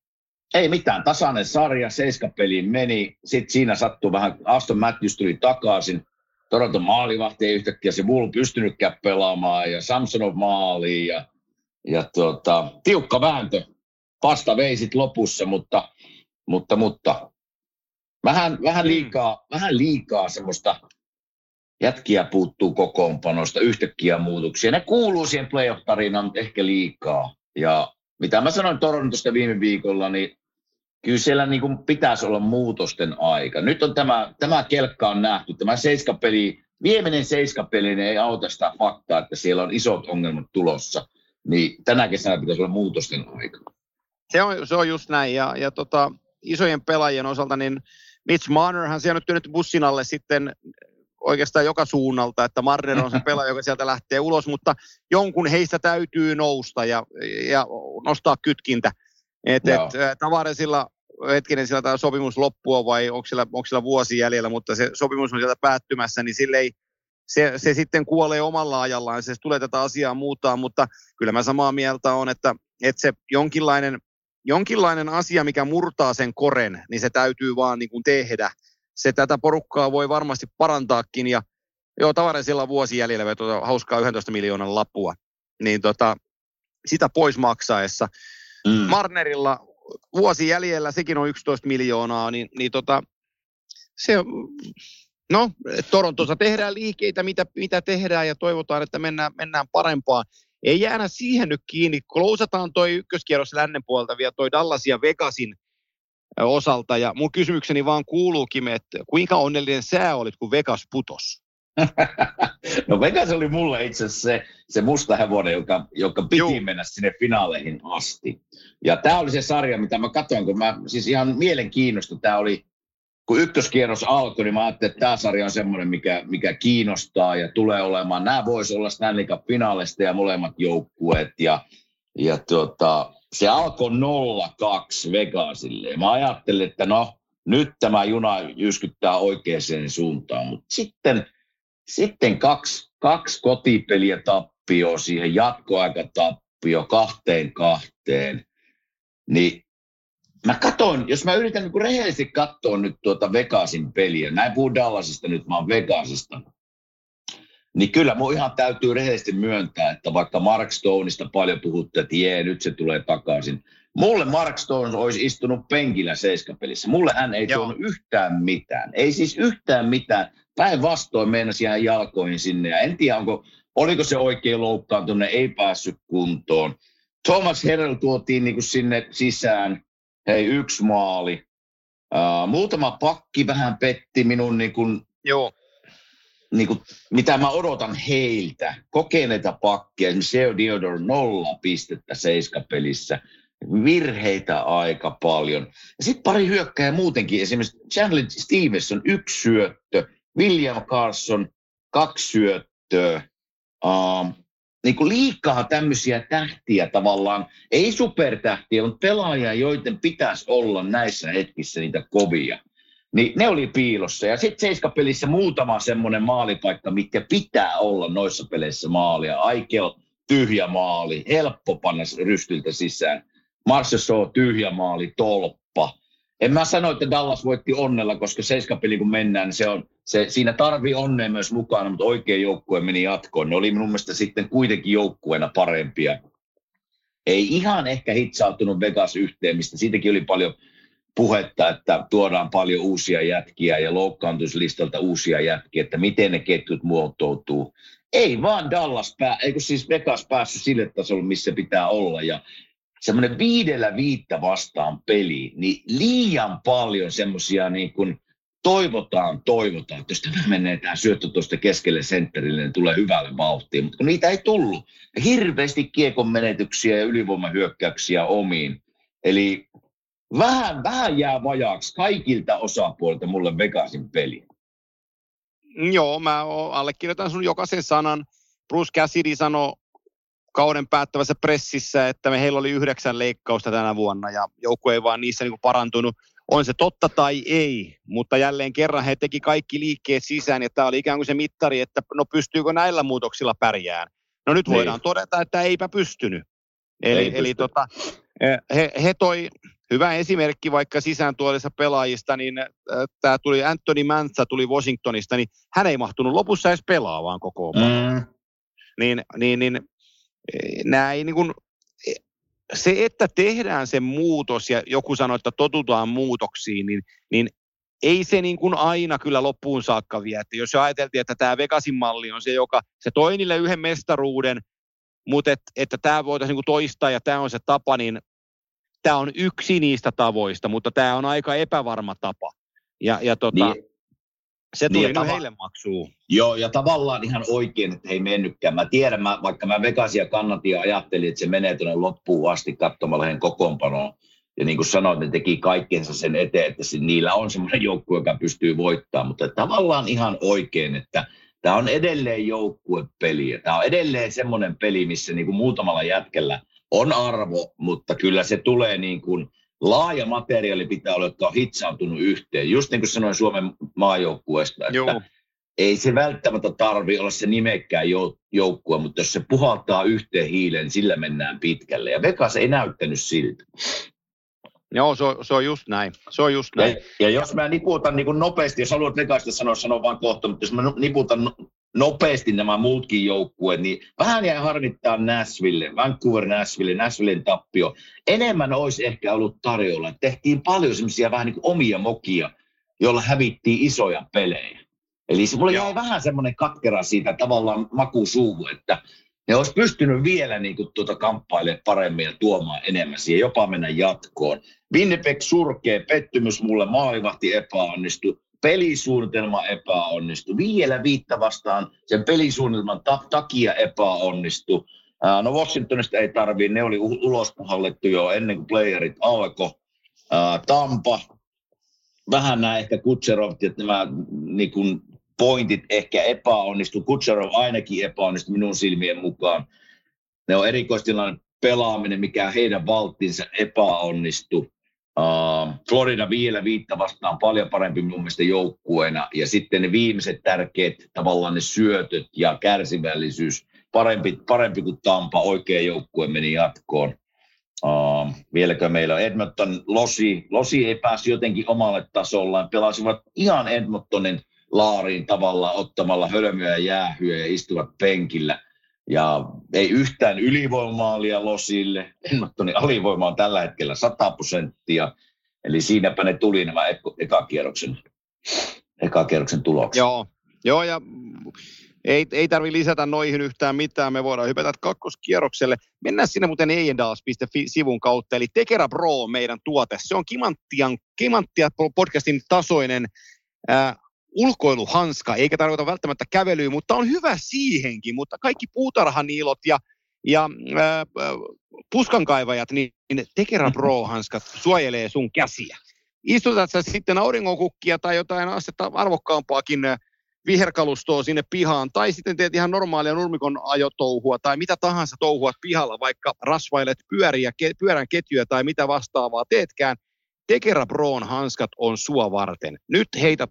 ei mitään. Tasainen sarja, seiska peliin meni. Sitten siinä sattui vähän, Aston Matthews tuli takaisin. Toronto maalivahti ei yhtäkkiä se Bull pystynytkään pelaamaan ja Samsonov maaliin ja, ja tuota, tiukka vääntö. Pasta vei sit lopussa, mutta, mutta, mutta vähän, vähän, liikaa, vähän liikaa semmoista jätkiä puuttuu kokoonpanosta, yhtäkkiä muutoksia. Ne kuuluu siihen playoff-tarinaan, mutta ehkä liikaa. Ja mitä mä sanoin Torontosta viime viikolla, niin kyllä siellä niin kuin pitäisi olla muutosten aika. Nyt on tämä, tämä kelkka on nähty, tämä seiskapeli, viimeinen seiskapeli, niin ei auta sitä faktaa, että siellä on isot ongelmat tulossa. Niin tänä kesänä pitäisi olla muutosten aika. Se on, se on just näin, ja, ja tota, isojen pelaajien osalta, niin Mitch Marnerhan siellä nyt bussin alle sitten oikeastaan joka suunnalta, että Marner on se pelaaja, joka sieltä lähtee ulos, mutta jonkun heistä täytyy nousta ja, ja nostaa kytkintä. Et, et, Tavaresilla, hetkinen, sillä tämä sopimus loppua vai onko sillä, onko sillä vuosi jäljellä, mutta se sopimus on sieltä päättymässä, niin sille ei, se, se sitten kuolee omalla ajallaan, se tulee tätä asiaa muuttaa, mutta kyllä mä samaa mieltä on, että, että se jonkinlainen, jonkinlainen asia, mikä murtaa sen koren, niin se täytyy vaan niin kuin tehdä. Se tätä porukkaa voi varmasti parantaakin, ja joo, Tavaresilla on vuosi jäljellä, tuota, hauskaa yksitoista miljoonan lappua, niin tota, sitä pois maksaessa. Mm. Marnerilla vuosi jäljellä, sekin on yksitoista miljoonaa, niin, niin tota, se, no, Torontossa tehdään liikeitä, mitä, mitä tehdään, ja toivotaan, että mennään, mennään parempaan. Ei jäädä siihen nyt kiinni, klousataan toi ykköskierros lännen puolelta vielä toi Dallas ja Vegasin osalta, ja mun kysymykseni vaan kuuluukin, että kuinka onnellinen sä olit, kun Vegas putos? No Vegas oli mulle itse asiassa se, se musta hevonen, joka, joka piti Juu. mennä sinne finaaleihin asti. Ja tää oli se sarja, mitä mä katsoin, kun mä siis ihan mielenkiinnosta tää oli, kun ykköskierros alkoi, niin mä ajattelin, että tää sarja on semmoinen, mikä, mikä kiinnostaa ja tulee olemaan. Nämä vois olla Stanley Cup-finaalista ja molemmat joukkueet, ja, ja tuota, se alkoi nolla kaksi Vegasille. Mä ajattelin, että no, nyt tämä juna jyskyttää oikeaan suuntaan, mutta sitten, sitten kaksi, kaksi kotipeliä tappio siihen, jatkoaikatappio kahteen kahteen, niin mä katsoin, jos mä yritän niin rehellisesti katsoa nyt tuota Vegasin peliä, näin puhun Dallasista nyt, mä oon Vegasista, niin kyllä mun ihan täytyy rehellisesti myöntää, että vaikka Mark Stoneista paljon puhuttiin, että jee, nyt se tulee takaisin. Mulle Mark Stone olisi istunut penkillä seiskapelissä. Mulle hän ei tuonut yhtään mitään. Ei siis yhtään mitään. Päinvastoin meinasi jää jalkoihin sinne. Ja en tiedä, onko, oliko se oikein loukkaantunut, ei päässyt kuntoon. Thomas Herrell tuotiin niin kuin sinne sisään. Hei, yksi maali. Uh, muutama pakki vähän petti minun niin kuin, Joo. Niin kuin, mitä mä odotan heiltä. Kokeneita pakkia. Esimerkiksi Seo Theodore nolla pistettä seiskapelissä. Virheitä aika paljon. Ja sitten pari hyökkääjää muutenkin. Esimerkiksi Chandler Stevenson yksi syöttö. William Carlson kaksi syöttöä. Uh, niin kuin liikaa tämmöisiä tähtiä tavallaan. Ei supertähtiä, mutta pelaajia, joiden pitäisi olla näissä hetkissä niitä kovia. Niin ne oli piilossa. Ja sitten seiskapelissä muutama semmoinen maalipaikka, mitkä pitää olla noissa peleissä maalia. Aikel tyhjä maali, helppo panna rystyltä sisään. Marchessault tyhjä maali, tolppa. En mä sano, että Dallas voitti onnella, koska seiskapeli kun mennään, niin se on, se, siinä tarvii onnea myös mukana, mutta oikea joukkue meni jatkoon. Ne oli minun mielestä sitten kuitenkin joukkueena parempia. Ei ihan ehkä hitsauttunut Vegas yhteen, mistä siitäkin oli paljon puhetta, että tuodaan paljon uusia jätkiä ja loukkaantumislistalta uusia jätkiä, että miten ne ketjut muotoutuu. Ei vaan Dallas, pää, eikö siis Vegas päässyt sille tasolle, missä pitää olla. Ja semmoinen viidellä viittä vastaan peli, niin liian paljon semmoisia niin kuin toivotaan, toivotaan, että jos tämä menee tämä syöttö tuosta keskelle sentterille, niin tulee hyvälle vauhtiin, mutta kun niitä ei tullut. Hirveästi kiekon menetyksiä ja ylivoimahyökkäyksiä omiin. Eli vähän, vähän jää vajaaksi kaikilta osapuolilta mulle Vegasin peli. Joo, mä allekirjoitan sun jokaisen sanan. Bruce Cassidy sanoi kauden päättävässä pressissä, että me heillä oli yhdeksän leikkausta tänä vuonna ja joukko ei vaan niissä niinku parantunut. On se totta tai ei, mutta jälleen kerran he teki kaikki liikkeet sisään ja tämä oli ikään kuin se mittari, että no pystyykö näillä muutoksilla pärjään. No nyt voidaan niin todeta, että eipä pystynyt. Eli, ei eli tota, he, he toi hyvä esimerkki vaikka sisääntuolissa pelaajista, niin äh, tämä tuli Anthony Mantha tuli Washingtonista, niin hän ei mahtunut lopussa edes pelaa vaan koko ajan. Mm. Niin, niin, niin nämä ei niin kuin, se, että tehdään se muutos ja joku sanoo, että totutaan muutoksiin, niin, niin ei se niin kuin aina kyllä loppuun saakka vie. Että jos ajateltiin, että tämä Vegasin malli on se, joka se toi niille yhden mestaruuden, mutta et, että tämä voitaisiin niin kuin toistaa ja tämä on se tapa, niin tämä on yksi niistä tavoista, mutta tämä on aika epävarma tapa. Ja, ja tota, niin, se tuli niin nyt tava- heille maksuun. Joo, ja tavallaan ihan oikein, että he ei mennytkään. Mä tiedän, mä, vaikka mä Vegasia kannatin ja ajattelin, että se menee tuonne loppuun asti katsomalla heidän kokoonpanoon. Ja niin kuin sanoit, ne teki kaikkensa sen eteen, että se, niillä on semmoinen joukkue, joka pystyy voittamaan. Mutta tavallaan ihan oikein, että tämä on edelleen joukkuepeli. Tämä on edelleen semmoinen peli, missä niin kuin muutamalla jätkellä on arvo, mutta kyllä se tulee niin kuin laaja materiaali pitää olla, jotka on hitsautunut yhteen. Just niin kuin sanoin Suomen maajoukkueesta, että Joo. ei se välttämättä tarvitse olla se nimekkään joukkue, mutta jos se puhaltaa yhteen hiileen, niin sillä mennään pitkälle. Ja Vegas ei näyttänyt siltä. Joo, se on, se on just näin. Se on just näin. Ja, ja jos mä niputan niin kuin nopeasti, jos haluat Vegasista sanoa, sanon vaan kohta, mutta jos mä niputan nopeasti nämä muutkin joukkueet, niin vähän jäi harmittaa Nashville, Vancouver Nashville, Nashvillen tappio. Enemmän olisi ehkä ollut tarjolla. Tehtiin paljon semmoisia vähän niin kuin omia mokia, joilla hävittiin isoja pelejä. Eli se mulle jäi vähän semmoinen katkera siitä tavallaan makusuuhu, että ne olisi pystynyt vielä niin kuin tuota kamppailemaan paremmin ja tuomaan enemmän siihen, jopa mennä jatkoon. Winnipeg surkea pettymys mulle, maalivahti epäonnistui. Pelisuunnitelma epäonnistui. Vielä viittä vastaan sen pelisuunnitelman ta- takia epäonnistui. Ää, no Washingtonista ei tarvitse, ne oli ulos puhallettu jo ennen kuin playerit alkoi. Ää, Tampa, vähän nämä ehkä Kutserovt, että nämä niin kuin pointit ehkä epäonnistui. Kutserov ainakin epäonnistui minun silmien mukaan. Ne on erikoistilanne pelaaminen, mikä heidän valttinsa epäonnistui. Uh, Florida vielä viittä vastaan paljon parempi mun mielestä joukkueena. Ja sitten ne viimeiset tärkeät tavallaan ne syötöt ja kärsivällisyys. Parempi, parempi kuin Tampa, oikea joukkue meni jatkoon. Uh, vieläkö meillä on Edmonton, Losi. Losi ei päässyt jotenkin omalle tasollaan. Pelasivat ihan Edmontonin laariin tavallaan ottamalla hölmöä ja jäähyä ja istuvat penkillä. Ja ei yhtään ylivoimaalia Losille. Edmontonin alivoima on tällä hetkellä sata prosenttia. Eli siinäpä ne tuli nämä ekakierroksen, ekakierroksen tulokset. Joo, Joo ja ei, ei tarvitse lisätä noihin yhtään mitään. Me voidaan hypätä kakkoskierrokselle. Mennään sinne muuten eijendaals piste fi-sivun kautta. Eli Tekera Pro on meidän tuote. Se on Kimanttian, Kimanttia podcastin tasoinen ää, ulkoiluhanska, eikä tarkoita välttämättä kävelyä, mutta on hyvä siihenkin, mutta kaikki puutarhaniilot ja, ja ää, puskankaivajat, niin Tekera Pro-hanskat suojelee sun käsiä. Istutat sä sitten auringonkukkia tai jotain astetta arvokkaampaakin viherkalustoa sinne pihaan, tai sitten teet ihan normaalia nurmikon ajotouhua tai mitä tahansa touhua pihalla, vaikka rasvailet pyöriä, pyörän ketjuja tai mitä vastaavaa teetkään. Tekera Proon hanskat on sua varten. Nyt heität,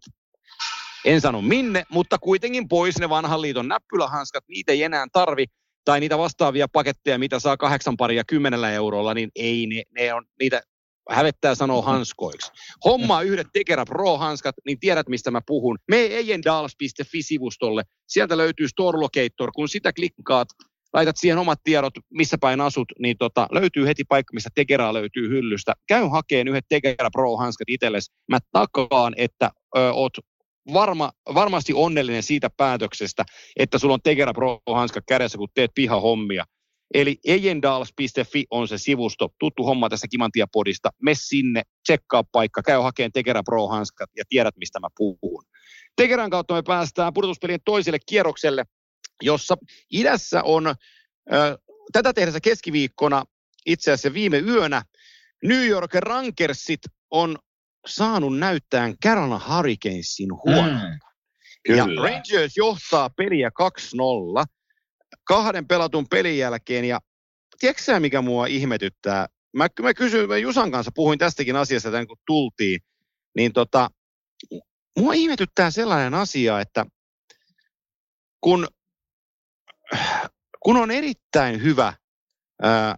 en sano minne, mutta kuitenkin pois ne vanhan liiton näppylähanskat, niitä ei enää tarvi, tai niitä vastaavia paketteja, mitä saa kahdeksan paria kymmenellä eurolla, niin ei ne, ne on niitä hävettää sanoa hanskoiksi. Hommaa yhdet Tekera Pro-hanskat, niin tiedät mistä mä puhun. Mene eijendaals piste fi-sivustolle, sieltä löytyy Store Locator, kun sitä klikkaat, laitat siihen omat tiedot, missä päin asut, niin tota, löytyy heti paikka, mistä Tekeraa löytyy hyllystä. Käy hakeen yhdet Tekera Pro-hanskat itsellesi. Mä takaan, että ö, oot varma, varmasti onnellinen siitä päätöksestä, että sulla on Tekera Pro-hanskat kädessä, kun teet pihahommia. Eli ejendals piste fi on se sivusto, tuttu homma tässä Kimantia-podista. Me sinne, tsekkaa paikka, käy hakemaan Tekera Pro-hanskat ja tiedät, mistä mä puhun. Tekeran kautta me päästään pudotuspelien toiselle kierrokselle, jossa idässä on äh, tätä tehdessä keskiviikkona, itse asiassa viime yönä, New York Rangersit on saanut näyttää Carolina Hurricanesin huonolta. Mm, ja Rangers johtaa peliä kaksi nolla kahden pelatun pelin jälkeen. Ja tiedätkö sä, mikä mua ihmetyttää? Mä, mä kysyin, mä Jusan kanssa puhuin tästäkin asiasta, tämän kun tultiin. Niin tota, mua ihmetyttää sellainen asia, että kun, kun on erittäin hyvä ää,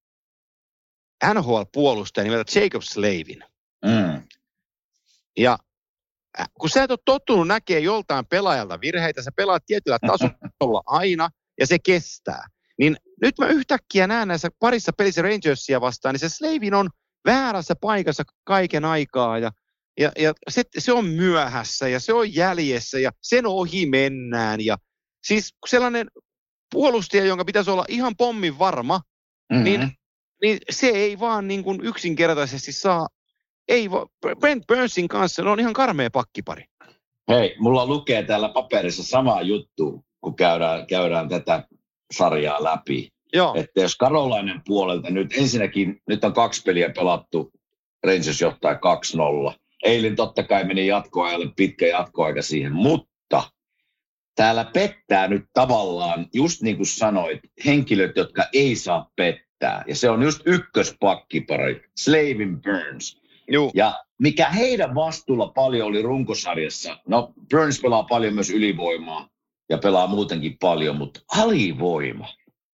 N H L-puolustaja nimeltä Jacob Slavin. Mm. Ja kun sä et ole tottunut näkemään joltain pelaajalta virheitä, sä pelaat tietyllä tasolla aina ja se kestää. Niin nyt mä yhtäkkiä näen näissä parissa pelissä Rangersia vastaan, niin se Slavin on väärässä paikassa kaiken aikaa ja, ja, ja se, se on myöhässä ja se on jäljessä ja sen ohi mennään. Ja siis sellainen puolustaja, jonka pitäisi olla ihan pommin varma, mm-hmm. niin, niin se ei vaan niin kuin yksinkertaisesti saa. Ei, Brent Burnsin kanssa, ne on ihan karmea pakkipari. Hei, mulla lukee täällä paperissa sama juttu, kun käydään, käydään tätä sarjaa läpi. Joo. Että jos Carolinen puolelta nyt ensinnäkin, nyt on kaksi peliä pelattu, Rangers johtaa kaksi nolla. Eilen totta kai meni jatkoajalle, pitkä jatkoaika siihen, mutta täällä pettää nyt tavallaan, just niin kuin sanoit, henkilöt, jotka ei saa pettää. Ja se on just ykköspakkipari, Slavin Burns. Juu. Ja mikä heidän vastuulla paljon oli runkosarjassa, no Burns pelaa paljon myös ylivoimaa ja pelaa muutenkin paljon, mutta alivoima.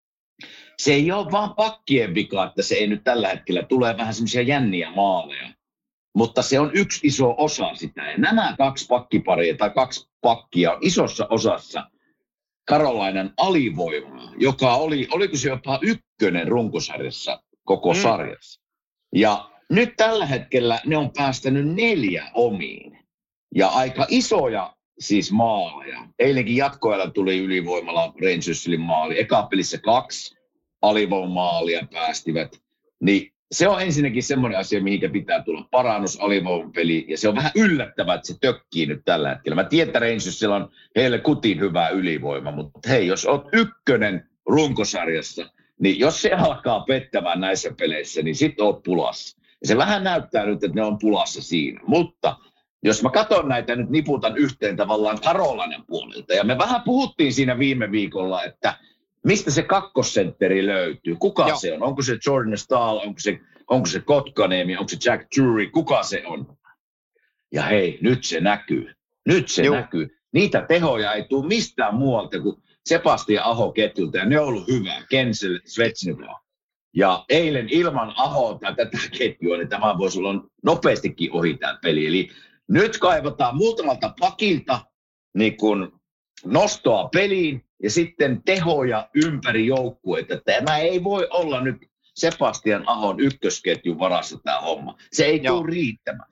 Se ei ole vaan pakkien vika, että se ei nyt tällä hetkellä tule vähän semmoisia jänniä maaleja, mutta se on yksi iso osa sitä. Ja nämä kaksi pakkiparia tai kaksi pakkia on isossa osassa Carolinen alivoimaa, joka oli, oliko se jopa ykkönen runkosarjassa koko mm. sarjassa. Ja nyt tällä hetkellä ne on päästänyt neljä omiin ja aika isoja siis maaleja. Eilenkin jatkoajalla tuli ylivoimalla Rangersin maali. Eka pelissä kaksi alivoimaalia päästivät. Niin se on ensinnäkin semmoinen asia, mihinkä pitää tulla parannus alivoimapeli. Ja se on vähän yllättävää, että se tökkii nyt tällä hetkellä. Mä tiedän, että Rangersilla on heille kutin hyvää ylivoima, mutta hei, jos oot ykkönen runkosarjassa, niin jos se alkaa pettämään näissä peleissä, niin sit oot pulassa. Ja se vähän näyttää nyt, että ne on pulassa siinä. Mutta jos mä katson näitä, nyt niputan yhteen tavallaan Carolinen puolelta. Ja me vähän puhuttiin siinä viime viikolla, että mistä se kakkosentteri löytyy. Kuka Joo. se on? Onko se Jordan Staal? Onko se, onko se Kotkaniemi? Onko se Jack Drury? Kuka se on? Ja hei, nyt se näkyy. Nyt se Joo. näkyy. Niitä tehoja ei tule mistään muualta kuin Sebastian Aho-ketjulta. Ja ne on ollut hyvää. Kensel, Svechnikov. Ja eilen ilman Ahoa tai tätä ketjua, niin tämä voisi olla nopeastikin ohi tämä peli. Eli nyt kaivataan muutamalta pakilta niin kun nostoa peliin ja sitten tehoja ympäri joukkueita. Tämä ei voi olla nyt Sebastian Ahon ykkösketjun varassa tämä homma. Se ei tule riittämään.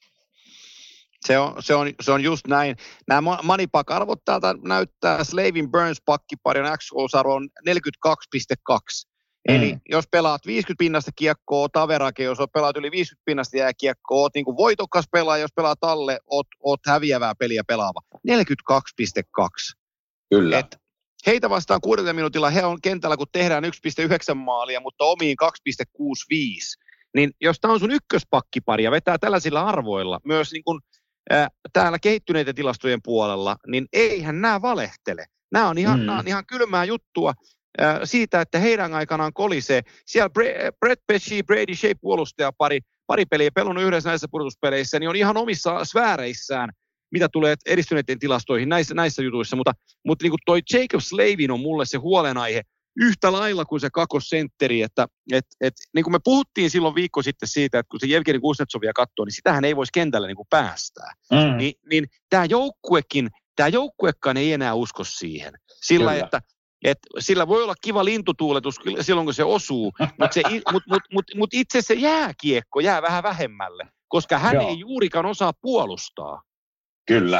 Se on, se, on, se on just näin. Nämä Manipak-arvot täältä näyttää Slavin Burns pakkiparin X G-arvo on neljäkymmentäkaksi pilkku kaksi. Mm. Eli jos pelaat viisikymmentä pinnasta kiekkoa, taverake, jos pelaat yli viisikymmentä pinnasta jääkiekkoa, oot niin kuin voitokas pelaaja, jos pelaat alle, oot, oot häviävää peliä pelaava. neljäkymmentäkaksi pilkku kaksi. Kyllä. Et heitä vastaan kuudella minuutilla, he on kentällä, kun tehdään yksi pilkku yhdeksän maalia, mutta omiin kaksi pilkku kuusikymmentäviisi. Niin jos tämä on sun ykköspakkipari ja vetää tällaisilla arvoilla, myös niin kuin, äh, täällä kehittyneiden tilastojen puolella, niin eihän nämä valehtele. Nämä on ihan, mm. nämä on ihan kylmää juttua. Siitä, että heidän aikanaan kolisee. Siellä Brett Pesci, Brady Shea puolustaja pari, pari peliä pelannut yhdessä näissä pudotuspeleissä, niin on ihan omissa sfääreissään, mitä tulee edistyneiden tilastoihin näissä, näissä jutuissa. Mutta, mutta niin kuin toi Jacob Slavin on mulle se huolenaihe yhtä lailla kuin se kakkosentteri, että et, et, niin kuin me puhuttiin silloin viikko sitten siitä, että kun se Jevgeni Kuznetsovia katsoo, niin sitähän ei voisi kentällä niin kuin päästää. Mm. Ni, niin tämä joukkuekin, tämä joukkuekaan ei enää usko siihen. Sillä, Kyllä. että Et sillä voi olla kiva lintutuuletus silloin, kun se osuu, mutta mut, mut, mut, mut itse se jääkiekko jää vähän vähemmälle, koska hän Joo. ei juurikaan osaa puolustaa. Kyllä.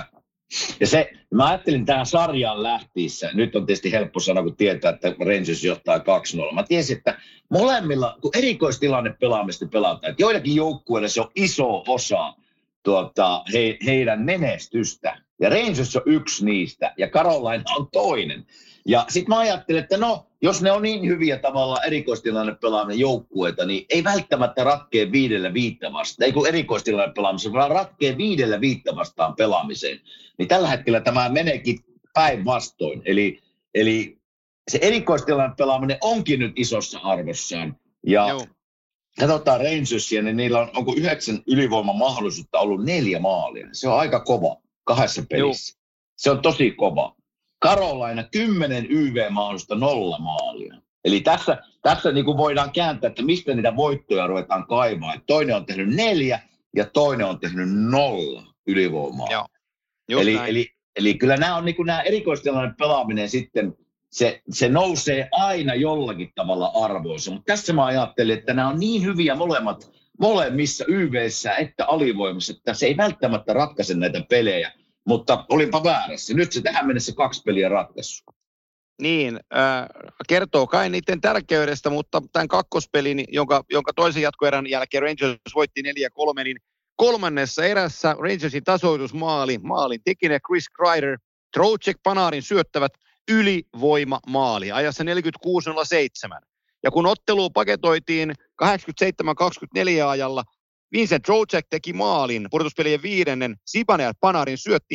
Ja se, mä ajattelin tähän sarjaan lähtiessä, nyt on tietysti helppo sanoa, kun tietää, että Rangers johtaa kaksi nolla. Mä tiesin, että molemmilla, kun erikoistilanne pelaamista pelataan, että joillakin joukkueilla se on iso osa tuota, he, heidän menestystä. Ja Rangers on yksi niistä, ja Carolina on toinen. Ja sit mä ajattelin, että no, jos ne on niin hyviä tavallaan erikoistilanne pelaaminen joukkueita, niin ei välttämättä ratkee viidellä viittä vastaan. Ei kun erikoistilanne pelaamiseen, vaan ratkee viidellä viittä vastaan pelaamiseen. Niin tällä hetkellä tämä meneekin päinvastoin. Eli, eli se erikoistilanne pelaaminen onkin nyt isossa arvossaan. Ja Joo. katsotaan Rangersia, niin niillä on onko yhdeksän ylivoimamahdollisuutta ollut neljä maalia. Se on aika kova kahdessa pelissä. Joo. Se on tosi kova. Carolina kymmenen Y V-mahdollisuutta nolla maalia. Eli tässä, tässä niin kuin voidaan kääntää, että mistä niitä voittoja ruvetaan kaivaa. Että toinen on tehnyt neljä ja toinen on tehnyt nolla ylivoimaa. Joo. Eli, eli, eli kyllä nämä on niin kuin nämä erikoistilanne pelaaminen sitten, se, se nousee aina jollakin tavalla arvoissa. Mutta tässä mä ajattelin, että nämä on niin hyviä molemmat, molemmissa Y V:ssä että alivoimassa, että se ei välttämättä ratkaise näitä pelejä. Mutta olinpa väärässä. Nyt se tähän mennessä kaksi peliä ratkaisu. Niin, äh, kertoo kai niiden tärkeydestä, mutta tämän kakkospelin, jonka, jonka toisen jatkoerän jälkeen Rangers voitti neljä kolme, niin kolmannessa erässä Rangersin tasoitusmaali, maalin tekinen Chris Kreider, Trocheck Panarin syöttävät ylivoimamaali ajassa neljäkymmentäkuusi nolla seitsemän. Ja kun ottelu paketoitiin kahdeksankymmentäseitsemän kaksikymmentäneljä ajalla, Vincent Trocheck teki maalin, pudotuspelien viidennen, Sipanen ja Panarin syötti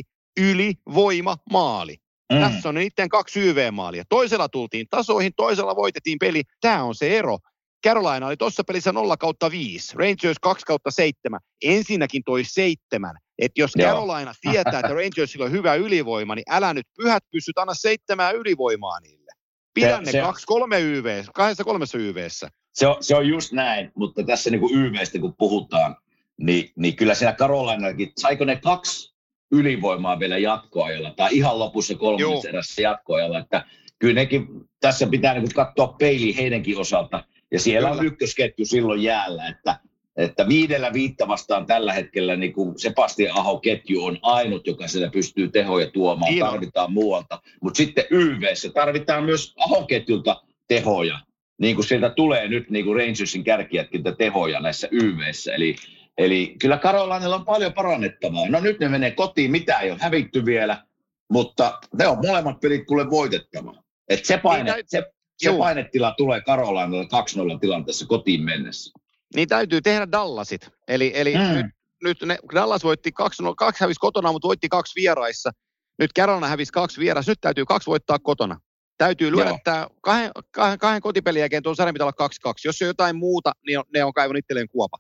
ylivoimamaali. Mm. Tässä on niiden kaksi Y V-maalia. Toisella tultiin tasoihin, toisella voitettiin peli. Tämä on se ero. Carolina oli tuossa pelissä nolla kautta viisi, Rangers kaksi kautta seitsemän. Ensinnäkin toi seitsemän. Että jos Joo. Carolina tietää, että Rangersilla on hyvä ylivoima, niin älä nyt pyhät pystyt anna seitsemää ylivoimaa niille. Pidä ne kaksi kolme Y V, kahdessa kolmessa Y V:ssä. Se on, se on just näin, mutta tässä niin kuin Y V:stä kun puhutaan, niin, niin kyllä siellä Carolinallakin, saiko ne kaksi ylivoimaa vielä jatkoajalla, tai ihan lopussa kolmannessa erässä jatkoajalla, että kyllä nekin, tässä pitää niin kuin katsoa peiliin heidänkin osalta, ja siellä kyllä on ykkösketju silloin jäällä, että, että viidellä viittä vastaan tällä hetkellä niin kuin Sebastian Aho-ketju on ainut, joka siellä pystyy tehoja tuomaan, Kiitos. Tarvitaan muualta, mutta sitten Y V:ssä tarvitaan myös Aho-ketjulta tehoja. Niin kuin sieltä tulee nyt niin kuin Rangersin kärkijätkiltä tehoja näissä Y V:ssä. Eli, eli kyllä Carolinalla on paljon parannettavaa. No nyt ne menee kotiin, mitä ei ole hävitty vielä, mutta ne on molemmat pelit kuule voitettavaa. Että se, paine, niin se, se painetila tulee Carolinalla kaksi nolla tilanteessa kotiin mennessä. Niin täytyy tehdä Dallasit. Eli, eli mm. nyt, nyt ne, Dallas voitti kaksi nolla, kaksi hävisi kotona, mutta voitti kaksi vieraissa. Nyt Carolina hävisi kaksi vieraissa, nyt täytyy kaksi voittaa kotona. Täytyy lyödä tämä kahden, kahden, kahden kotipelin jälkeen tuon sarjan pitää olla kaksi kaksi. Jos on jotain muuta, niin on, ne on kaivon itselleen kuopa.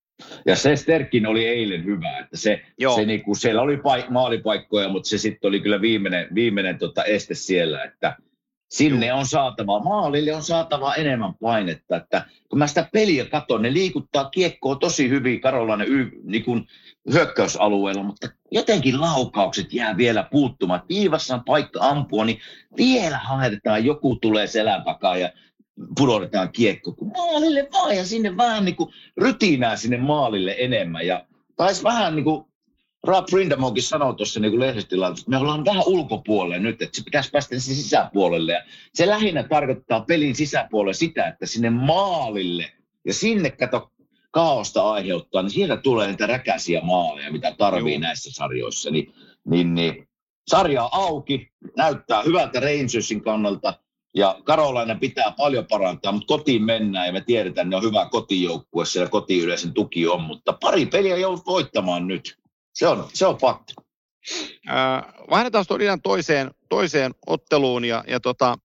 Ja se Sterkin oli eilen hyvä, että se, se niinku, siellä oli paik- maalipaikkoja, mutta se sitten oli kyllä viimeinen, viimeinen tota este siellä, että sinne Joo. on saatava, maalille on saatava enemmän painetta, että kun mä sitä peliä katson, ne liikuttaa kiekkoa tosi hyvin Carolina y- niinku hyökkäysalueella, mutta jotenkin laukaukset jää vielä puuttumaan. Viivassa on paikka ampua, niin vielä haetetaan, joku tulee selän takaa ja pudotetaan kiekko, kun maalille vaan ja sinne vähän niin kuin rytinää sinne maalille enemmän. Ja taisi vähän niin kuin Rob Brindamokin sanoi tuossa niin lehdistötilaisuudessa, että me ollaan vähän ulkopuolelle nyt, että se pitäisi päästä sinne sisäpuolelle. Ja se lähinnä tarkoittaa pelin sisäpuolelle sitä, että sinne maalille ja sinne kato kaaosta aiheuttaa, niin sieltä tulee niitä räkäisiä maaleja, mitä tarvii Joo. näissä sarjoissa. Niin, niin, niin sarja auki, näyttää hyvältä Rangersin kannalta. Ja Carolina pitää paljon parantaa, mutta kotiin mennään ja me tiedetään, että ne on hyvä kotijoukkue, siellä kotiyleisön tuki on, mutta pari peliä joudut voittamaan nyt. Se on, se on fakta. Äh, vaihdetaan tosiaan toiseen, toiseen otteluun ja, ja tota,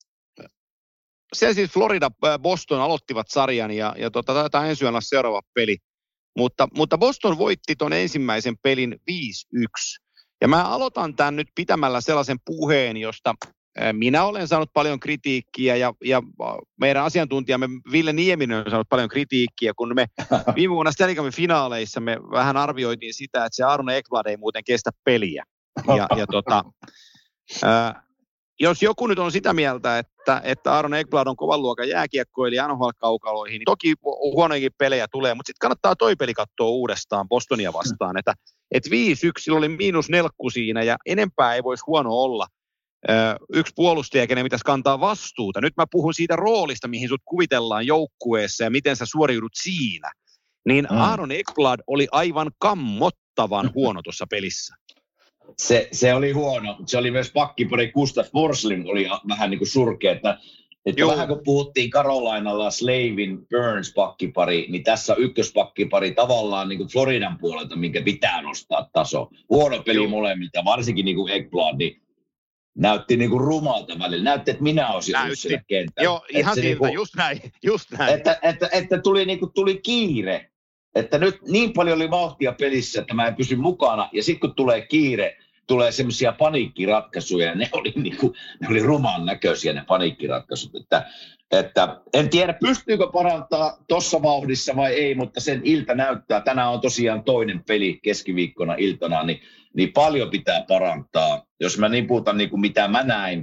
siellä siis Florida, Boston aloittivat sarjan ja, ja tota, taitaa ensi yönä seuraava peli, mutta, mutta Boston voitti ton ensimmäisen pelin viisi yksi. Ja mä aloitan tämän nyt pitämällä sellaisen puheen, josta minä olen saanut paljon kritiikkiä ja, ja meidän asiantuntijamme Ville Nieminen on saanut paljon kritiikkiä, kun me viime vuonna Stanley Cupin finaaleissa me vähän arvioitiin sitä, että se Aaron Ekblad ei muuten kestä peliä. Ja, ja tota, ää, jos joku nyt on sitä mieltä, että, että Aaron Ekblad on kovan luokan jääkiekkoilija N H L-kaukaloihin, niin toki huonoinkin pelejä tulee, mutta sitten kannattaa toi peli katsoa uudestaan Bostonia vastaan, että et viisi yksi oli miinus nelkku siinä ja enempää ei voisi huono olla. Ö, yksi puolustaja, kenen pitäisi kantaa vastuuta. Nyt mä puhun siitä roolista, mihin sut kuvitellaan joukkueessa ja miten sä suoriudut siinä. Niin mm. Aaron Ekblad oli aivan kammottavan huono tuossa pelissä. Se, se oli huono. Se oli myös pakkipari Gustav Forsling oli vähän niin kuin surkea, että, että vähän kun puhuttiin Carolinalla Slavin Burns pakkipari, niin tässä on ykköspakkipari tavallaan niin kuin Floridan puolelta, minkä pitää nostaa taso. Huono peli Joo. molemmilta, varsinkin niin kuin Ekblad, niin näytti niin kuin rumalta välillä. Näytti, että minä olisin ollut siellä kentällä. Joo, ihan siltä, niin kuin, just näin, just näin. Että, että, että tuli, niin kuin, tuli kiire. Että nyt niin paljon oli vauhtia pelissä, että mä en pysy mukana. Ja sitten kun tulee kiire, tulee semmoisia paniikkiratkaisuja. Ja ne oli, niin kuin, ne oli ruman näköisiä ne paniikkiratkaisut. Että, että en tiedä, pystyykö parantaa tuossa vauhdissa vai ei, mutta sen ilta näyttää. Tänään on tosiaan toinen peli keskiviikkona iltana, niin, niin paljon pitää parantaa. Jos mä niin puhutan niin kuin mitä mä näin,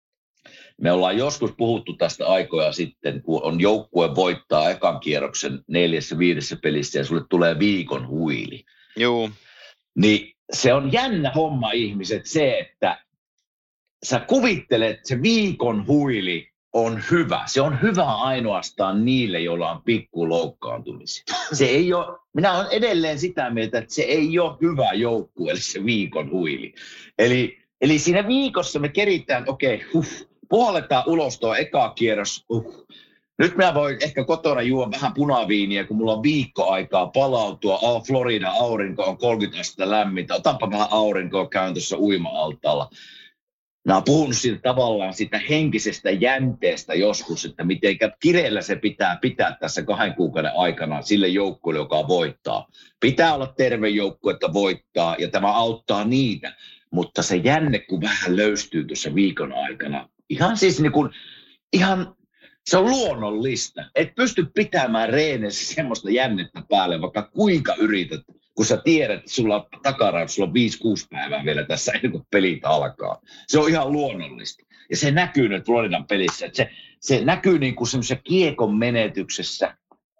me ollaan joskus puhuttu tästä aikoja sitten, kun on joukkue voittaa ekan kierroksen neljässä viidessä pelissä ja sulle tulee viikon huili. Joo. Niin se on jännä homma ihmiset se, että sä kuvittelet, että se viikon huili on hyvä. Se on hyvä ainoastaan niille, joilla on pikku loukkaantumisia. Se ei ole, minä olen edelleen sitä mieltä, että se ei ole hyvä joukkue, eli se viikon huili. Eli, eli siinä viikossa me keritään, okei, okay, huh, puhalletaan ulos tuo eka kierros. Uh. Nyt minä voin ehkä kotona juoda vähän punaviiniä, kun mulla on viikko aikaa palautua. Oh, Florida aurinko on kolmekymmentä astetta lämmintä. Otanpa vähän aurinkoa, käyn tuossa uima-altaalla. Mä oon puhunut siitä tavallaan siitä henkisestä jänteestä joskus, että miten kireellä se pitää pitää tässä kahden kuukauden aikana sille joukkueelle, joka voittaa. Pitää olla terve joukkue, että voittaa, ja tämä auttaa niitä. Mutta se jänne, kun vähän löystyy tuossa viikon aikana, ihan siis niin kuin, ihan, se on luonnollista. Et pysty pitämään reenessä semmoista jännettä päälle, vaikka kuinka yrität, kun sä tiedät, että sulla on takara, että sulla on viisi kuusi päivää vielä tässä ennen kuin pelit alkaa. Se on ihan luonnollista. Ja se näkyy nyt Floridan pelissä, että se, se näkyy niin kuin semmoisessa kiekon menetyksessä,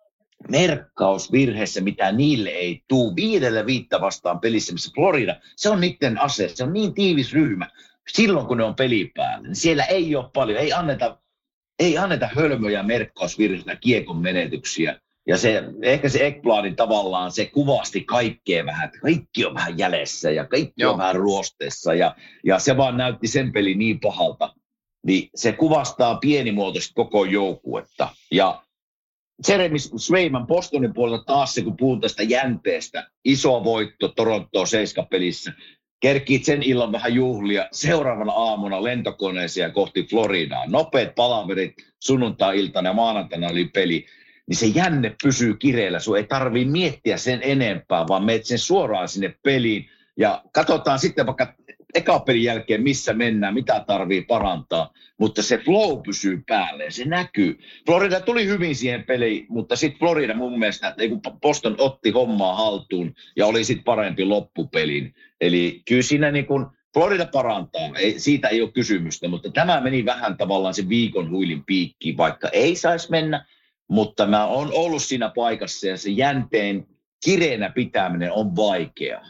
merkkausvirheessä, mitä niille ei tule. Viidellä viittä vastaan pelissä, missä Florida, se on niiden ase, se on niin tiivis ryhmä. Silloin, kun ne on peli päällä, niin siellä ei ole paljon, ei anneta, ei anneta hölmöjä merkkausvirheitä, kiekon menetyksiä. Ja se, ehkä se Ekbladin tavallaan, se kuvasti kaikkea vähän, että kaikki on vähän jäljessä ja kaikki Joo. on vähän ruosteessa. Ja, ja se vaan näytti sen peli niin pahalta. Niin se kuvastaa pienimuotoisesti koko joukkuetta. Ja Jeremy Swayman Bostonin puolelta taas se, kun puhun tästä jänteestä, iso voitto Torontoon seiskapelissä. Kerkit sen illan vähän juhlia seuraavana aamuna lentokoneeseen kohti Floridaa. Nopeat palaverit sunnuntai-iltana ja maanantaina oli peli. Niin se jänne pysyy kireellä. Sun ei tarvii miettiä sen enempää, vaan meet sen suoraan sinne peliin. Ja katsotaan sitten vaikka eka pelin jälkeen, missä mennään, mitä tarvii parantaa. Mutta se flow pysyy päälle ja se näkyy. Florida tuli hyvin siihen peliin, mutta sitten Florida mun mielestä, että Boston otti hommaa haltuun ja oli sitten parempi loppupelin. Eli kyllä siinä niin kuin Florida parantaa, ei, siitä ei ole kysymystä, mutta tämä meni vähän tavallaan se viikon huilin piikkiin, vaikka ei saisi mennä. Mutta mä oon ollut siinä paikassa ja se jänteen kireenä pitäminen on vaikeaa.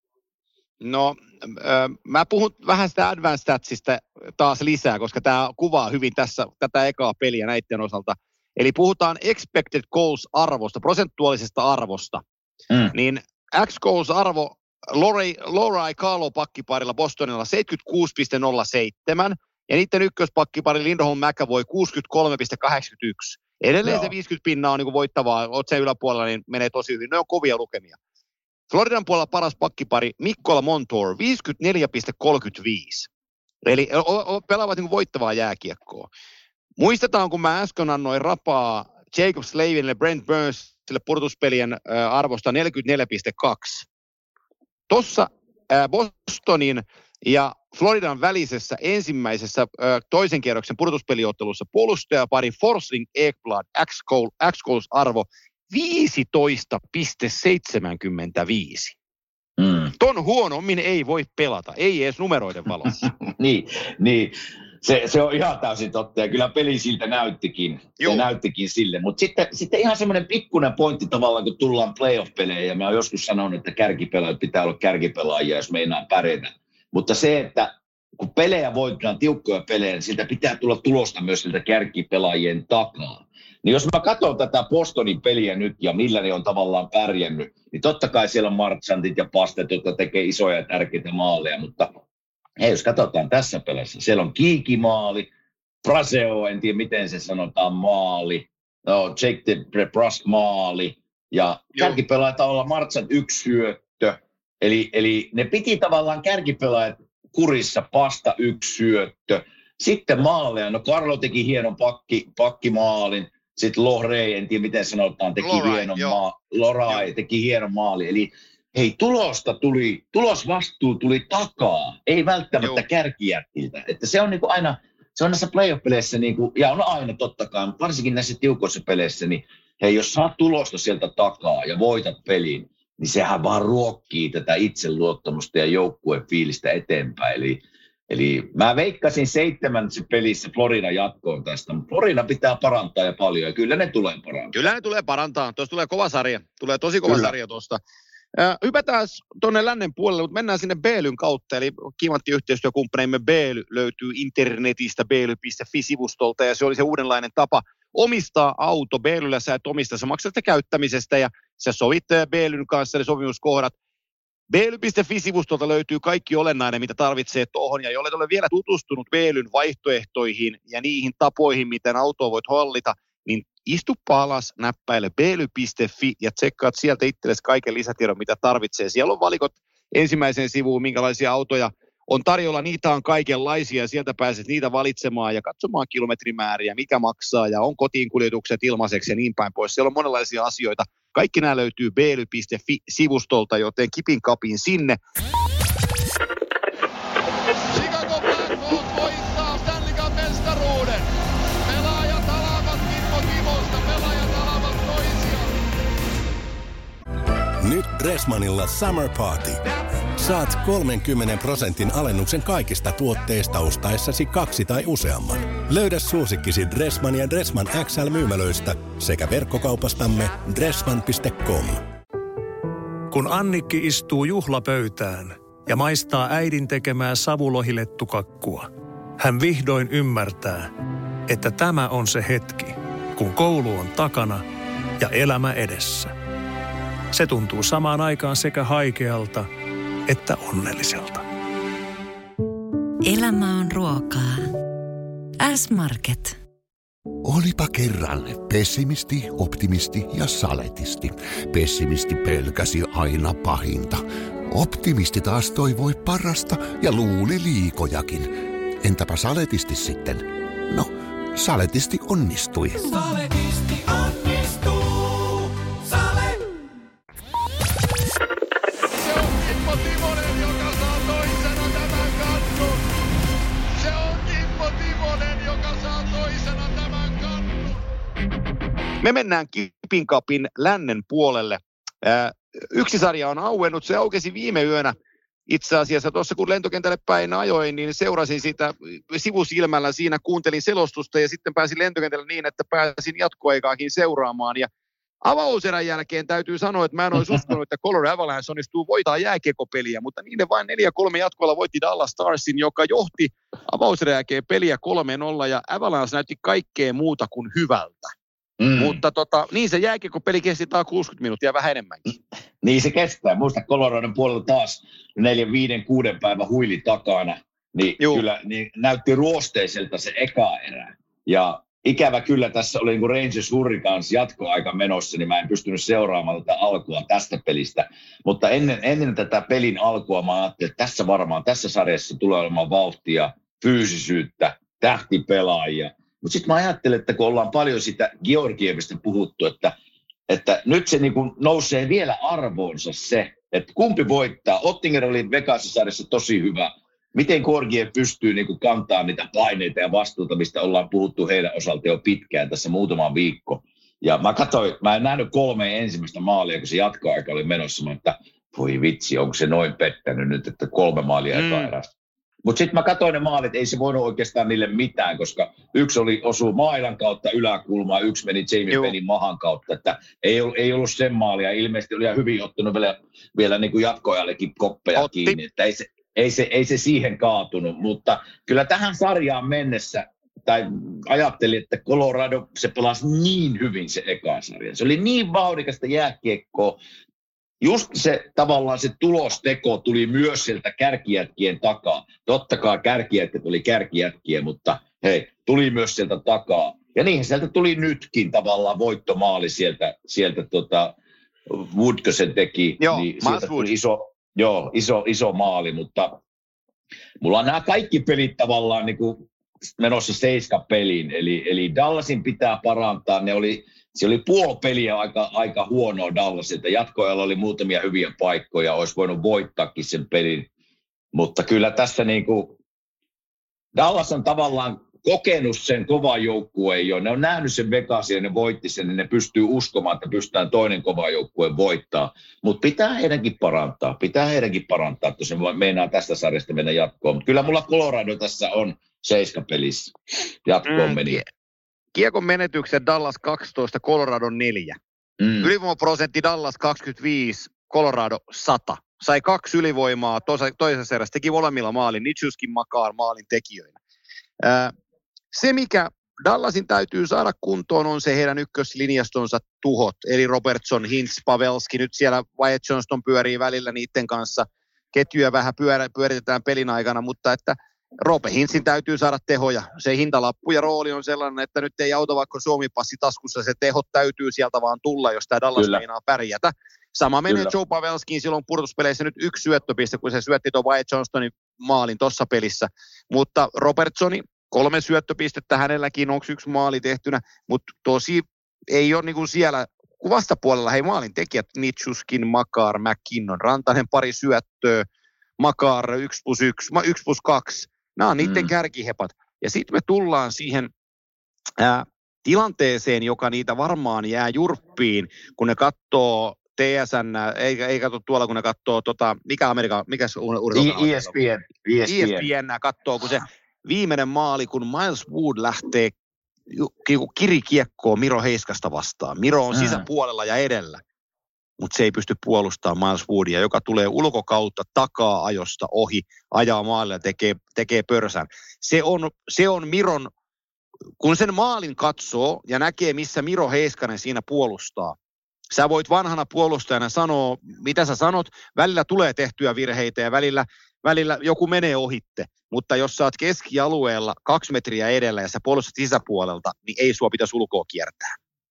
No, äh, mä puhun vähän sitä advanced statsista taas lisää, koska tämä kuvaa hyvin tässä tätä ekaa peliä näiden osalta. Eli puhutaan expected goals-arvosta, prosentuaalisesta arvosta. Mm. Niin X-goals-arvo Laura Carlo pakkiparilla Bostonilla seitsemänkymmentäkuusi pilkku nolla seitsemän ja niiden ykköspakkipari Lindholm McAvoy kuusikymmentäkolme pilkku kahdeksankymmentäyksi. Edelleen Joo. se viisikymmentä pinnaa on niin kuin voittavaa, oot sen yläpuolella, niin menee tosi hyvin. Ne on kovia lukemia. Floridan puolella paras pakkipari Mikkola Montour, viisikymmentäneljä pilkku kolmekymmentäviisi. Eli o- o- pelaavat niin kuin voittavaa jääkiekkoa. Muistetaan, kun mä äsken annoin rapaa Jacob Slavinille, Brent Burnsille purtuspelien äh, arvosta neljäkymmentäneljä pilkku kaksi. Tuossa äh, Bostonin ja Floridan välisessä ensimmäisessä äh, toisen kierroksen purtuspeliottelussa puolustajapari Forsling Ekblad X-goals-arvo viisitoista pilkku seitsemänkymmentäviisi. Mm. Ton huonommin ei voi pelata, ei edes numeroiden valossa. niin, niin. Se, se on ihan täysin totta, ja kyllä peli siltä näyttikin, se näyttikin sille. Mutta sitten, sitten ihan semmoinen pikkuinen pointti tavallaan, kun tullaan playoff-pelejä, ja mä oon joskus sanonut, että kärkipelaajat pitää olla kärkipelaajia, jos meinaa pärjätä. Mutta se, että kun pelejä voitetaan, tiukkoja pelejä, niin siltä pitää tulla tulosta myös siltä kärkipelaajien takaa. Niin jos mä katson tätä Bostonin peliä nyt, ja millä ne on tavallaan pärjännyt, niin totta kai siellä on Marchandit ja Pastet, jotka tekee isoja ja tärkeitä maaleja, mutta hei, jos katsotaan tässä pelissä, siellä on Kiiki-maali, Braseo, en tiedä miten se sanotaan, maali, no, Jake the Brusk-maali, ja kärkipelaajat olla Marchand yksi syöttö, eli, eli ne piti tavallaan kärkipelaajat kurissa, Pasta yksi syöttö, sitten maaleja, no Carlo teki hienon pakki, pakkimaalin, sitten Lohrei, en tiedä miten sanotaan, teki Lorai, hienon maali, Lorai teki hienon maali, eli hei, tulosta tuli, tulosvastuu tuli takaa, ei välttämättä kärkijätkiltä. Että se on niinku aina, se on näissä playoff-peleissä, niinku, ja on aina totta kai, mutta varsinkin näissä tiukoissa peleissä, niin hei, jos saat tulosta sieltä takaa ja voitat pelin, niin sehän vaan ruokkii tätä itseluottamusta ja joukkueen fiilistä eteenpäin. Eli, eli mä veikkasin seitsemännessä pelissä Florida jatkoon tästä, mutta Florida pitää parantaa ja paljon, ja kyllä ne tulee parantaa. Kyllä ne tulee parantaa, tuossa tulee kova sarja, tulee tosi kova kyllä. sarja tuosta. Äh, hypätään tuonne lännen puolelle, mutta mennään sinne Beelyn kautta, eli kiimantti yhteistyökumppaneimme Beely löytyy internetistä beely piste fi-sivustolta, ja se oli se uudenlainen tapa omistaa auto. Beelyllä sä et omista, sä maksat sitä käyttämisestä, ja sä sovit Beelyn kanssa, eli sopimuskohdat. beely piste fi-sivustolta löytyy kaikki olennainen, mitä tarvitsee tuohon, ja jollet ole vielä tutustunut Beelyn vaihtoehtoihin ja niihin tapoihin, miten autoa voit hallita, niin istuppa alas, näppäile beely piste fi ja tsekkaat sieltä itsellesi kaiken lisätiedon, mitä tarvitsee. Siellä on valikot ensimmäiseen sivuun, minkälaisia autoja on tarjolla. Niitä on kaikenlaisia ja sieltä pääset niitä valitsemaan ja katsomaan kilometrimääriä, mikä maksaa ja on kotiinkuljetukset ilmaiseksi ja niin päin pois. Siellä on monenlaisia asioita. Kaikki nämä löytyy beely piste fi-sivustolta, joten kipin kapin sinne. Chicago Blackhawks voittaa Stanley Cup -mestaruuden. Pelaajat alavat Kimmo Timosta, pelaajat alavat toisiaan. Nyt Dressmanilla Summer Party. Saat kolmenkymmenen prosentin alennuksen kaikista tuotteista ostaessasi kaksi tai useamman. Löydä suosikkisi Dressman ja Dressman X L-myymälöistä sekä verkkokaupastamme dressman piste com. Kun Annikki istuu juhlapöytään ja maistaa äidin tekemää savulohilettukakkua, hän vihdoin ymmärtää, että tämä on se hetki, kun koulu on takana ja elämä edessä. Se tuntuu samaan aikaan sekä haikealta että onnelliselta. Elämä on ruokaa. S-Market. Olipa kerran pessimisti, optimisti ja saletisti. Pessimisti pelkäsi aina pahinta. Optimisti taas toivoi parasta ja luuli liikojakin. Entäpä saletisti sitten? No, saletisti onnistui. Saletisti onnistuu. Sale. Se on Kimmo Timonen, joka saa toisena tämän kannun. Se on Kimmo Timonen, joka saa toisena tämän kannun. Me mennään kipin kapin lännen puolelle. Äh, yksi sarja on auennut, se aukesi viime yönä. Itse asiassa tuossa kun lentokentälle päin ajoin, niin seurasin sitä sivusilmällä, siinä kuuntelin selostusta ja sitten pääsin lentokentälle niin, että pääsin jatkoaikaakin seuraamaan. Ja avauserän jälkeen täytyy sanoa, että mä en olisi uskonut, että Colorado Avalanche onnistuu voittaa jääkiekopeliä, mutta niiden vain neljä kolme jatkoilla voitti Dallas Starsin, joka johti avauserän jälkeen peliä kolme nolla ja Avalanche näytti kaikkea muuta kuin hyvältä. Mm. Mutta tota, niin se jääkiekopeli kesti taas kuusikymmentä minuuttia vähän enemmänkin. Niin se kestää. Muista Coloradon puolella taas neljän, viiden, kuuden päivän huili takana. Niin Juh. kyllä niin näytti ruosteiselta se eka erä. Ja ikävä kyllä tässä oli niin kuin Rangers Hurricanes jatkoaika menossa, niin mä en pystynyt seuraamaan tätä alkua tästä pelistä. Mutta ennen, ennen tätä pelin alkua mä ajattelin, että tässä varmaan, tässä sarjassa tulee olemaan vauhtia, fyysisyyttä, tähtipelaajia. Mutta sitten mä ajattelen, että kun ollaan paljon sitä Georgievista puhuttu, että, että nyt se niinku nousee vielä arvoonsa se, että kumpi voittaa. Ottinger oli Vegas-sarjassa tosi hyvä. Miten Georgiev pystyy niinku kantaa niitä paineita ja vastuuta, mistä ollaan puhuttu heidän osalta jo pitkään tässä muutama viikko. Ja mä katsoin, mä en nähnyt kolme ensimmäistä maalia, kun se jatkoaika oli menossa, mutta voi vitsi, onko se noin pettänyt nyt, että kolme maalia mm. eka erästä. Mutta sitten mä katsoin ne maalit, ei se voinut oikeastaan niille mitään, koska yksi oli osu mailan kautta yläkulmaa, yksi meni Jamie Pennin mahan kautta, että ei ollut, ei ollut sen maalia. Ilmeisesti oli ihan hyvin ottanut vielä, vielä niin kuin jatkoajallekin koppeja Otti. kiinni, että ei se, ei, se, ei se siihen kaatunut, mutta kyllä tähän sarjaan mennessä, tai ajattelin, että Colorado, se pelasi niin hyvin se eka sarja. Se oli niin vauhdikasta jääkiekkoa. Just se tavallaan se tulosteko tuli myös sieltä kärkijätkien takaa. Totta kai kärkijätkät oli kärkijätkiä, mutta hei, tuli myös sieltä takaa. Ja niinhän sieltä tuli nytkin tavallaan voittomaali sieltä, sieltä tota Woodkö sen teki. Joo, niin sieltä tuli iso, joo, iso, iso maali, mutta mulla on nämä kaikki pelit tavallaan niin kuin menossa seiska peliin. Eli, eli Dallasin pitää parantaa, ne oli... Se oli puoli peliä aika, aika huonoa Dallasilta. Jatkoajalla oli muutamia hyviä paikkoja, olisi voinut voittaakin sen pelin. Mutta kyllä tässä niin kuin Dallas on tavallaan kokenut sen kovan joukkueen jo. Ne on nähnyt sen Vegasin ja ne voitti sen, niin ne pystyy uskomaan, että pystytään toinen kova joukkue voittaa. Mutta pitää heidänkin parantaa, pitää heidänkin parantaa, että se meinaa tästä sarjasta mennä jatkoon. Mutta kyllä mulla Colorado tässä on seiskapelissä. Jatkoon meni. Mm, Kiekon menetyksen Dallas kaksitoista, Colorado neljä. Mm. Ylivoimaprosentti Dallas kaksikymmentäviisi, Colorado sata. Sai kaksi ylivoimaa toisessa erässä, teki molemmilla maalin, Nichushkin Makar maalin tekijöinä. Ää, se, mikä Dallasin täytyy saada kuntoon, on se heidän ykköslinjastonsa tuhot. Eli Robertson, Hintz, Pavelski, nyt siellä Wyatt Johnston pyörii välillä niiden kanssa. Ketjuja vähän pyörä, pyöritetään pelin aikana, mutta että Roope Hintzin täytyy saada tehoja. Se hintalappu ja rooli on sellainen, että nyt ei auta vaikka Suomi-passi taskussa. Se tehot täytyy sieltä vaan tulla, jos tämä Dallas meinaa pärjätä. Sama menee Kyllä. Joe Pavelskiin silloin purtuspeleissä nyt yksi syöttöpiste, kun se syötti tuon Wyatt Johnstonin maalin tuossa pelissä. Mutta Robertsoni, kolme syöttöpistettä hänelläkin, onko yksi maali tehtynä, mutta tosi ei ole niin kuin siellä, kun vastapuolella hei maalin tekijät, Nichushkin, Makar, McKinnon, Rantanen pari syöttöä, Makar yksi plus yksi, yksi plus kaksi. Nämä on niiden mm. kärkihepat. Ja sitten me tullaan siihen ää, tilanteeseen, joka niitä varmaan jää jurppiin, kun ne katsoo T S N, ei, ei katso tuolla, kun ne katsoo, tota, mikä Amerikan, mikä urheilu? E S P N. E S P N katsoo, kun se viimeinen maali, kun Miles Wood lähtee kirikiekkoon Miro Heiskasta vastaan. Miro on mm. sisäpuolella ja edellä, mutta se ei pysty puolustamaan Miles Woodia, joka tulee ulkokautta takaa ajosta ohi, ajaa maalille ja tekee, tekee pörsän. Se on, se on Miron, kun sen maalin katsoo ja näkee, missä Miro Heiskanen siinä puolustaa. Sä voit vanhana puolustajana sanoa, mitä sä sanot, välillä tulee tehtyä virheitä ja välillä, välillä joku menee ohitte. Mutta jos sä oot keskialueella kaksi metriä edellä ja sä puolustat sisäpuolelta, niin ei sua pitäisi ulkoa kiertää.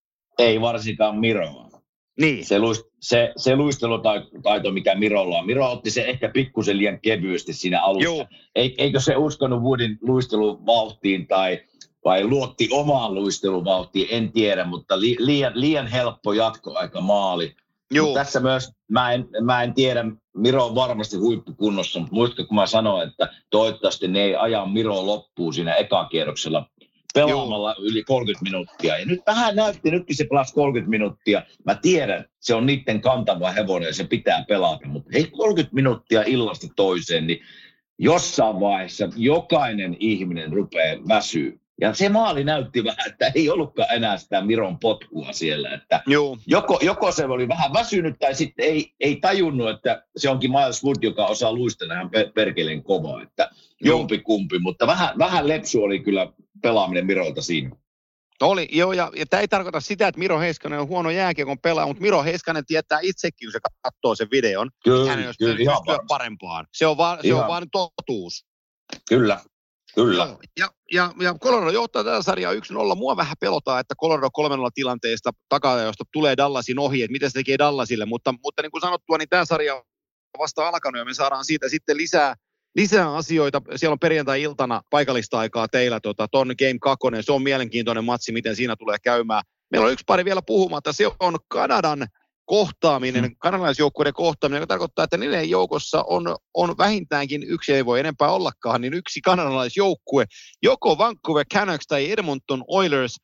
Ei varsinkaan Miroa. Niin. Se, luist, se, se luistelutaito, mikä Mirolla on. Miro otti se ehkä pikkusen liian kevyesti siinä alussa. Eikö se uskonut Woodin luisteluvauhtiin tai vai luotti omaan luisteluvauhtiin, en tiedä, mutta li, liian, liian helppo jatkoaika maali. Tässä myös, mä en, mä en tiedä, Miro on varmasti huippukunnossa, mutta muistatko, kun mä sanoin, että toivottavasti ne ei aja Miro loppuun siinä ekakierroksella pelaamalla Joo. yli kolmekymmentä minuuttia. Ja nyt vähän näytti, nytkin se pelasi kolmekymmentä minuuttia. Mä tiedän, se on niiden kantava hevonen ja se pitää pelata, mutta hei kolmekymmentä minuuttia illasta toiseen, niin jossain vaiheessa jokainen ihminen rupeaa väsyä. Ja se maali näytti vähän, että ei ollutkaan enää sitä Miron potkua siellä. Että joko, joko se oli vähän väsynyt tai sitten ei, ei tajunnut, että se onkin Miles Wood, joka osaa luistella ihan perkeleen kovaa. Että jompi kumpi, mutta vähän, vähän lepsu oli kyllä pelaaminen Mirolta siinä. Oli, joo, ja, ja tämä ei tarkoita sitä, että Miro Heiskanen on huono jääkiekon pelaaja, mutta Miro Heiskanen tietää itsekin, kun se katsoo sen videon, kyllä, hän ei olisi kyllä, pystyä parempaan. Se on vaan, se on vaan totuus. Kyllä. Kyllä. Joo, ja, ja, ja Colorado johtaa tätä sarjaa yksi nolla. Mua vähän pelotaan, että Colorado kolme nolla tilanteesta takaa, josta tulee Dallasin ohi, että mitä se tekee Dallasille. Mutta, mutta niin kuin sanottua, niin tämä sarja on vasta alkanut ja me saadaan siitä sitten lisää, lisää asioita. Siellä on perjantai-iltana paikallista aikaa teillä tota, ton Game kaksi. Se on mielenkiintoinen matsi, miten siinä tulee käymään. Meillä on yksi pari vielä puhumatta. Se on Kanadan kohtaaminen, hmm. kanalaisjoukkueiden kohtaaminen, joka tarkoittaa, että niiden joukossa on, on vähintäänkin yksi, ei voi enempää ollakaan, niin yksi kanalaisjoukkue, joko Vancouver Canucks tai Edmonton Oilers.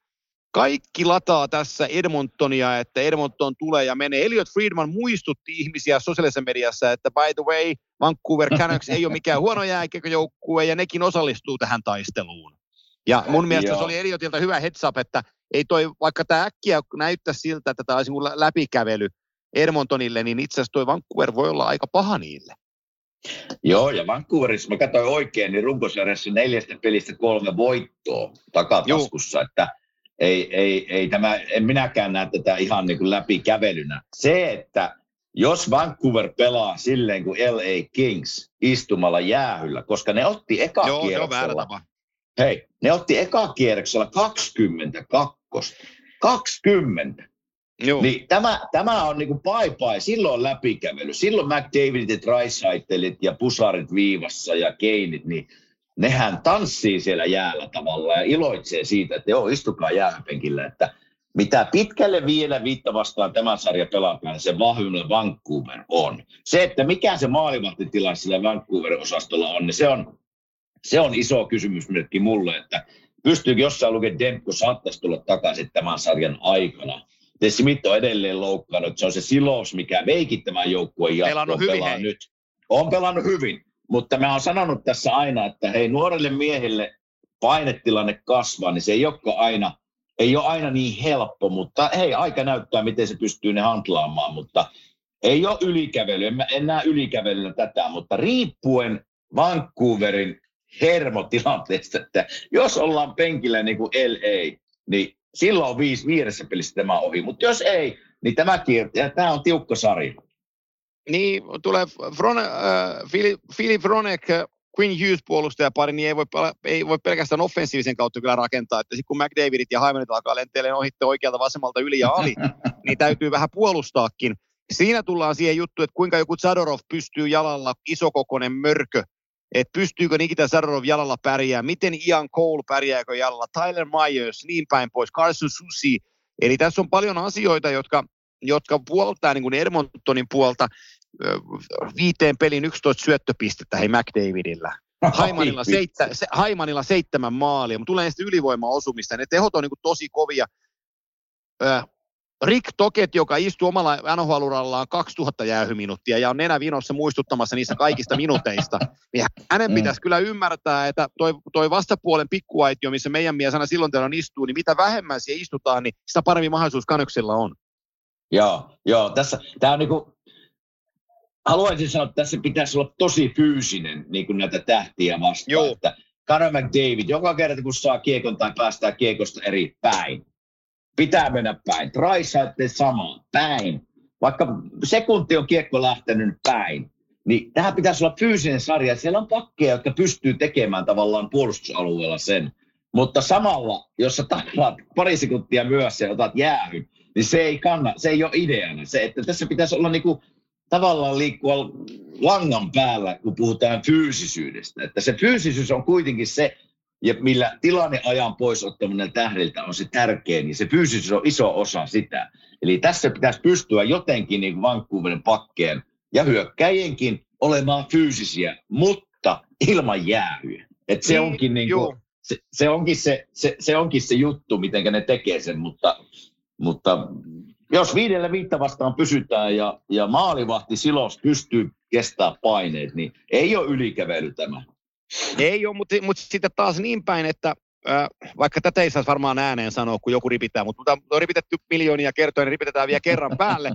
Kaikki lataa tässä Edmontonia, että Edmonton tulee ja menee. Elliot Friedman muistutti ihmisiä sosiaalisessa mediassa, että by the way, Vancouver Canucks ei ole mikään huono jääkiekkojoukkue ja nekin osallistuu tähän taisteluun. Ja mun mielestä se oli Elliotilta hyvä heads up, että ei toi, vaikka tämä äkkiä näyttää siltä, että tämä olisi läpikävely Edmontonille, niin itse asiassa toi Vancouver voi olla aika paha niille. Joo, ja Vancouverissa, mä katsoin oikein, niin runkosarjassa neljästä pelistä kolme voittoa takataskussa, Juh. että ei, ei, ei tämä, en minäkään näe tätä ihan niin kuin läpikävelynä. Se, että jos Vancouver pelaa silleen kuin L A Kings istumalla jäähyllä, koska ne otti eka Joo, kierroksella, hei, ne otti eka kierroksella kaksikymmentäkaksi. kaksikymmentä. Joo. Niin tämä, tämä on niinku bye-bye, silloin on läpikävely. Silloin McDavidit, Dreisaitleit ja Pusarit viivassa ja Keinit, niin nehän tanssii siellä jäällä tavallaan ja iloitsee siitä, että joo, istukaa jäähypenkillä, että mitä pitkälle vielä viitta vastaan tämän sarjan pelataan, se vahvimmilla Vancouver on. Se, että mikä se maalivahtitilanne sillä Vancouver-osastolla on, niin se on, se on iso kysymysmerkki mulle, että pystyykö jossain lukea Demko saattaisi tulla takaisin tämän sarjan aikana. De Smith on edelleen loukkaannut, se on se silous, mikä veikin tämän joukkueen jatkoon pelaa nyt. On pelannut hyvin, mutta mä oon sanonut tässä aina, että hei, nuorelle miehelle painetilanne kasvaa, niin se ei olekaan aina, ei ole aina niin helppo, mutta hei, aika näyttää, miten se pystyy ne handlaamaan, mutta ei ole ylikävely, en, en näe ylikävelyllä tätä, mutta riippuen Vancouverin hermotilanteesta, että jos ollaan penkillä niin kuin L A, niin silloin on viisi, viidessä pelissä tämä ohi, mutta jos ei, niin tämä kiertää, tämä on tiukka sarja. Niin, tulee Frone, äh, Philip Hronek, Quinn Hughes-puolustajapari, niin ei voi, ei voi pelkästään offensiivisen kautta kyllä rakentaa, että sitten kun McDavidit ja Hymanit alkaa lentelemään ohitte oikealta vasemmalta yli ja ali, niin täytyy vähän puolustaakin. Siinä tullaan siihen juttuun, että kuinka joku Zadorov pystyy jalalla, isokokoinen mörkö, että pystyykö Nikita Zadorov jalalla pärjää, miten Ian Cole pärjääkö jalalla, Tyler Myers, niin päin pois, Carson Soucy. Eli tässä on paljon asioita, jotka, jotka puoltaa niin kuin Edmontonin puolta viiteen pelin yksitoista syöttöpistettä, hei McDavidillä. Haimanilla, seittä, se, Haimanilla seitsemän maalia, mutta tulee sitten ylivoimaosumista. Ne tehot on niin kuin tosi kovia. Äh, Rick Tocchet, joka istuu omalla N H L-urallaan kaksituhatta jäähyminuuttia ja on nenävinossa muistuttamassa niistä kaikista minuuteista, niin hänen pitäisi kyllä ymmärtää, että toi, toi vastapuolen pikkuaitio, missä meidän mies aina silloin teillä istuu, niin mitä vähemmän siellä istutaan, niin sitä paremmin mahdollisuus Canucksilla on. Joo, joo, tässä, tämä on niinku, haluaisin sanoa, että tässä pitäisi olla tosi fyysinen niin kuin näitä tähtiä vastaan, joo. Että Connor McDavid, joka kerta kun saa kiekon tai päästää kiekosta eri päin, pitää mennä päin. Dreisaitleit sama, päin. Vaikka sekunti on kiekko lähtenyt päin, niin tähän pitäisi olla fyysinen sarja. Siellä on pakkeja, jotka pystyy tekemään tavallaan puolustusalueella sen. Mutta samalla, jos sä taklaat pari sekuntia myöhässä ja otat jäähyn, niin se ei kanna, se ei ole ideana. Se, että tässä pitäisi olla niinku tavallaan liikkua langan päällä, kun puhutaan fyysisyydestä. Että se fyysisyys on kuitenkin se, ja millä tilanneajan pois ottaminen tähdiltä on se tärkein, niin se fyysisyys on iso osa sitä. Eli tässä pitäisi pystyä jotenkin niin Vancouverin pakkeen ja hyökkäjienkin olemaan fyysisiä, mutta ilman jäähyjä. Et se, onkin niin kuin, se, se, onkin se, se, se onkin se juttu, miten ne tekee sen, mutta, mutta jos viidellä viittä vastaan pysytään ja, ja maalivahti silos pystyy kestämään paineet, niin ei ole ylikävely tämä. Ei ole, mutta, mutta sitten taas niin päin, että äh, vaikka tätä ei saisi varmaan ääneen sanoa, kun joku ripitää, mutta on ripitetty miljoonia kertoja, niin ripitetään vielä kerran päälle.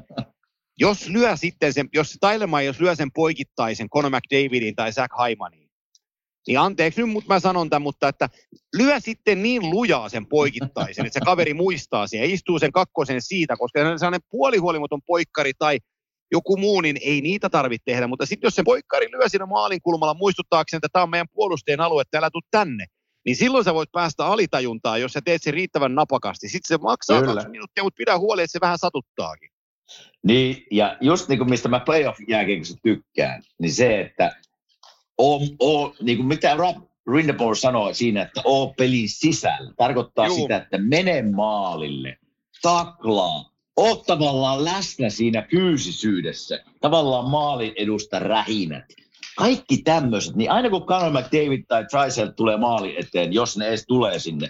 Jos lyö sitten sen, jos Tyler Myers lyö sen poikittaisen Conor McDavidin tai Zach Hymanin, niin anteeksi nyt, mutta mä sanon tämän, mutta että lyö sitten niin lujaa sen poikittaisen, että se kaveri muistaa sen ja istuu sen kakkosen siitä, koska se on sellainen puolihuolimaton poikkari tai joku muu, niin ei niitä tarvitse tehdä, mutta sitten jos se poikkari lyö siinä maalin kulmalla muistuttaakseen, että tämä on meidän puolustajien alue, että älä tuu tänne, niin silloin sä voit päästä alitajuntaan, jos sä teet sen riittävän napakasti. Sitten se maksaa Kyllä. kaksi minuuttia, mutta pidä huoli, että se vähän satuttaakin. Niin, ja just niin kuin mistä mä playoff-jääkiekossa tykkään, niin se, että on, on, niin kuin mitä Rob Rindeport sanoi siinä, että oo pelin sisällä, tarkoittaa Juu. sitä, että mene maalille, taklaa, oot tavallaan läsnä siinä fyysisyydessä, tavallaan maalin edusta rähinät. Kaikki tämmöiset, niin aina kun Conor McDavid tai Draisaitl tulee maalin eteen, jos ne edes tulee sinne,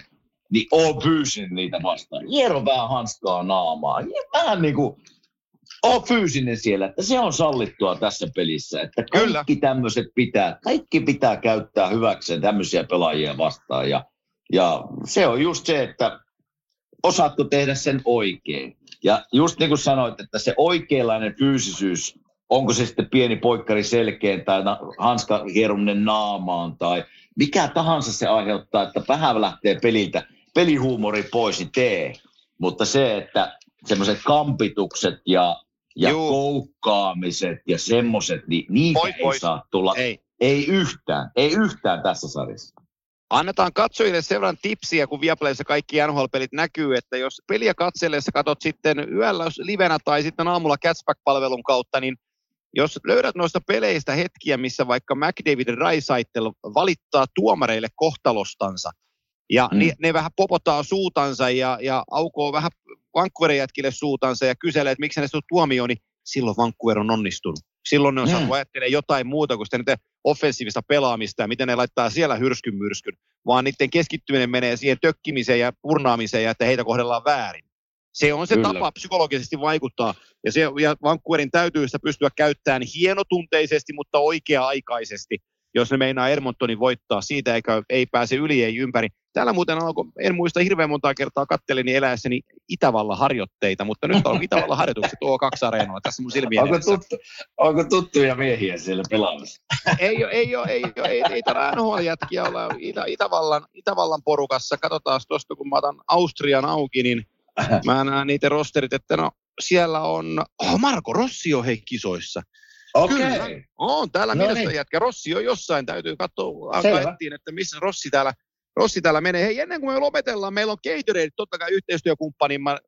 niin oon fyysinen niitä vastaan. Hiero vähän hanskaa naamaa. Vähän niin kuin, oon fyysinen siellä, että se on sallittua tässä pelissä. Että kaikki tämmöiset pitää, kaikki pitää käyttää hyväkseen tämmöisiä pelaajia vastaan. Ja, ja se on just se, että osaatko tehdä sen oikein. Ja just niin kuin sanoit, että se oikeanlainen fyysisyys, onko se sitten pieni poikkari selkeän tai hanska hieruminen naamaan tai mikä tahansa se aiheuttaa, että vähän lähtee peliltä, pelihuumori pois, niin tee. Mutta se, että semmoiset kampitukset ja, ja koukkaamiset ja semmoiset, niin niitä pois, ei pois. saa tulla. Ei. ei yhtään, ei yhtään tässä sarjassa. Annetaan katsojille sen verran tipsiä, kun Viaplayssa kaikki N H L-pelit näkyy, että jos peliä katsellessa katsot sitten yöllä livenä tai sitten aamulla Catchback-palvelun kautta, niin jos löydät noista peleistä hetkiä, missä vaikka McDavid Draisaitl valittaa tuomareille kohtalostansa, ja mm. ne, ne vähän popotaa suutansa ja, ja aukoo vähän Vancouverin jätkille suutansa ja kyselee, että miksi ne on tuomioon, niin silloin Vancouver on onnistunut. Silloin ne on saanut mm. ajattelemaan jotain muuta kuin sitä niiden offensiivista pelaamista ja miten ne laittaa siellä hyrskyn myrskyn, vaan niiden keskittyminen menee siihen tökkimiseen ja purnaamiseen ja että heitä kohdellaan väärin. Se on se Kyllä. tapa psykologisesti vaikuttaa ja, se, ja Vancouverin täytyy sitä pystyä käyttämään hienotunteisesti, mutta oikea-aikaisesti, jos ne meinaa Edmontonin voittaa. Siitä eikä, ei pääse yli, ei ympäri. Täällä muuten alkoi, en muista hirveän montaa kertaa kattelin eläessäni Itävallan harjoitteita, mutta nyt on Itävallan harjoitukset O kaksi -areenoilla tässä mun silmien onko, tuttu, onko tuttuja miehiä siellä pelaamassa? Ei ole, ei ole, ei ole, ei, ei täällä N H L-jätkiä olla Itä, Itävallan, Itävallan porukassa. Katsotaan tuosta, kun mä otan Austrian auki, niin mä näen niitä rosterit, että no siellä on, oh, Marco Rossi on hei kisoissa. Okei. Okay. On täällä no mielessä niin. jätkä. Rossi on jossain, täytyy katsoa, alkaa etsiä, että missä Rossi täällä, Rossi täällä menee. Hei, ennen kuin me lopetellaan, meillä on Gatorade, totta kai yhteistyökumppanimme,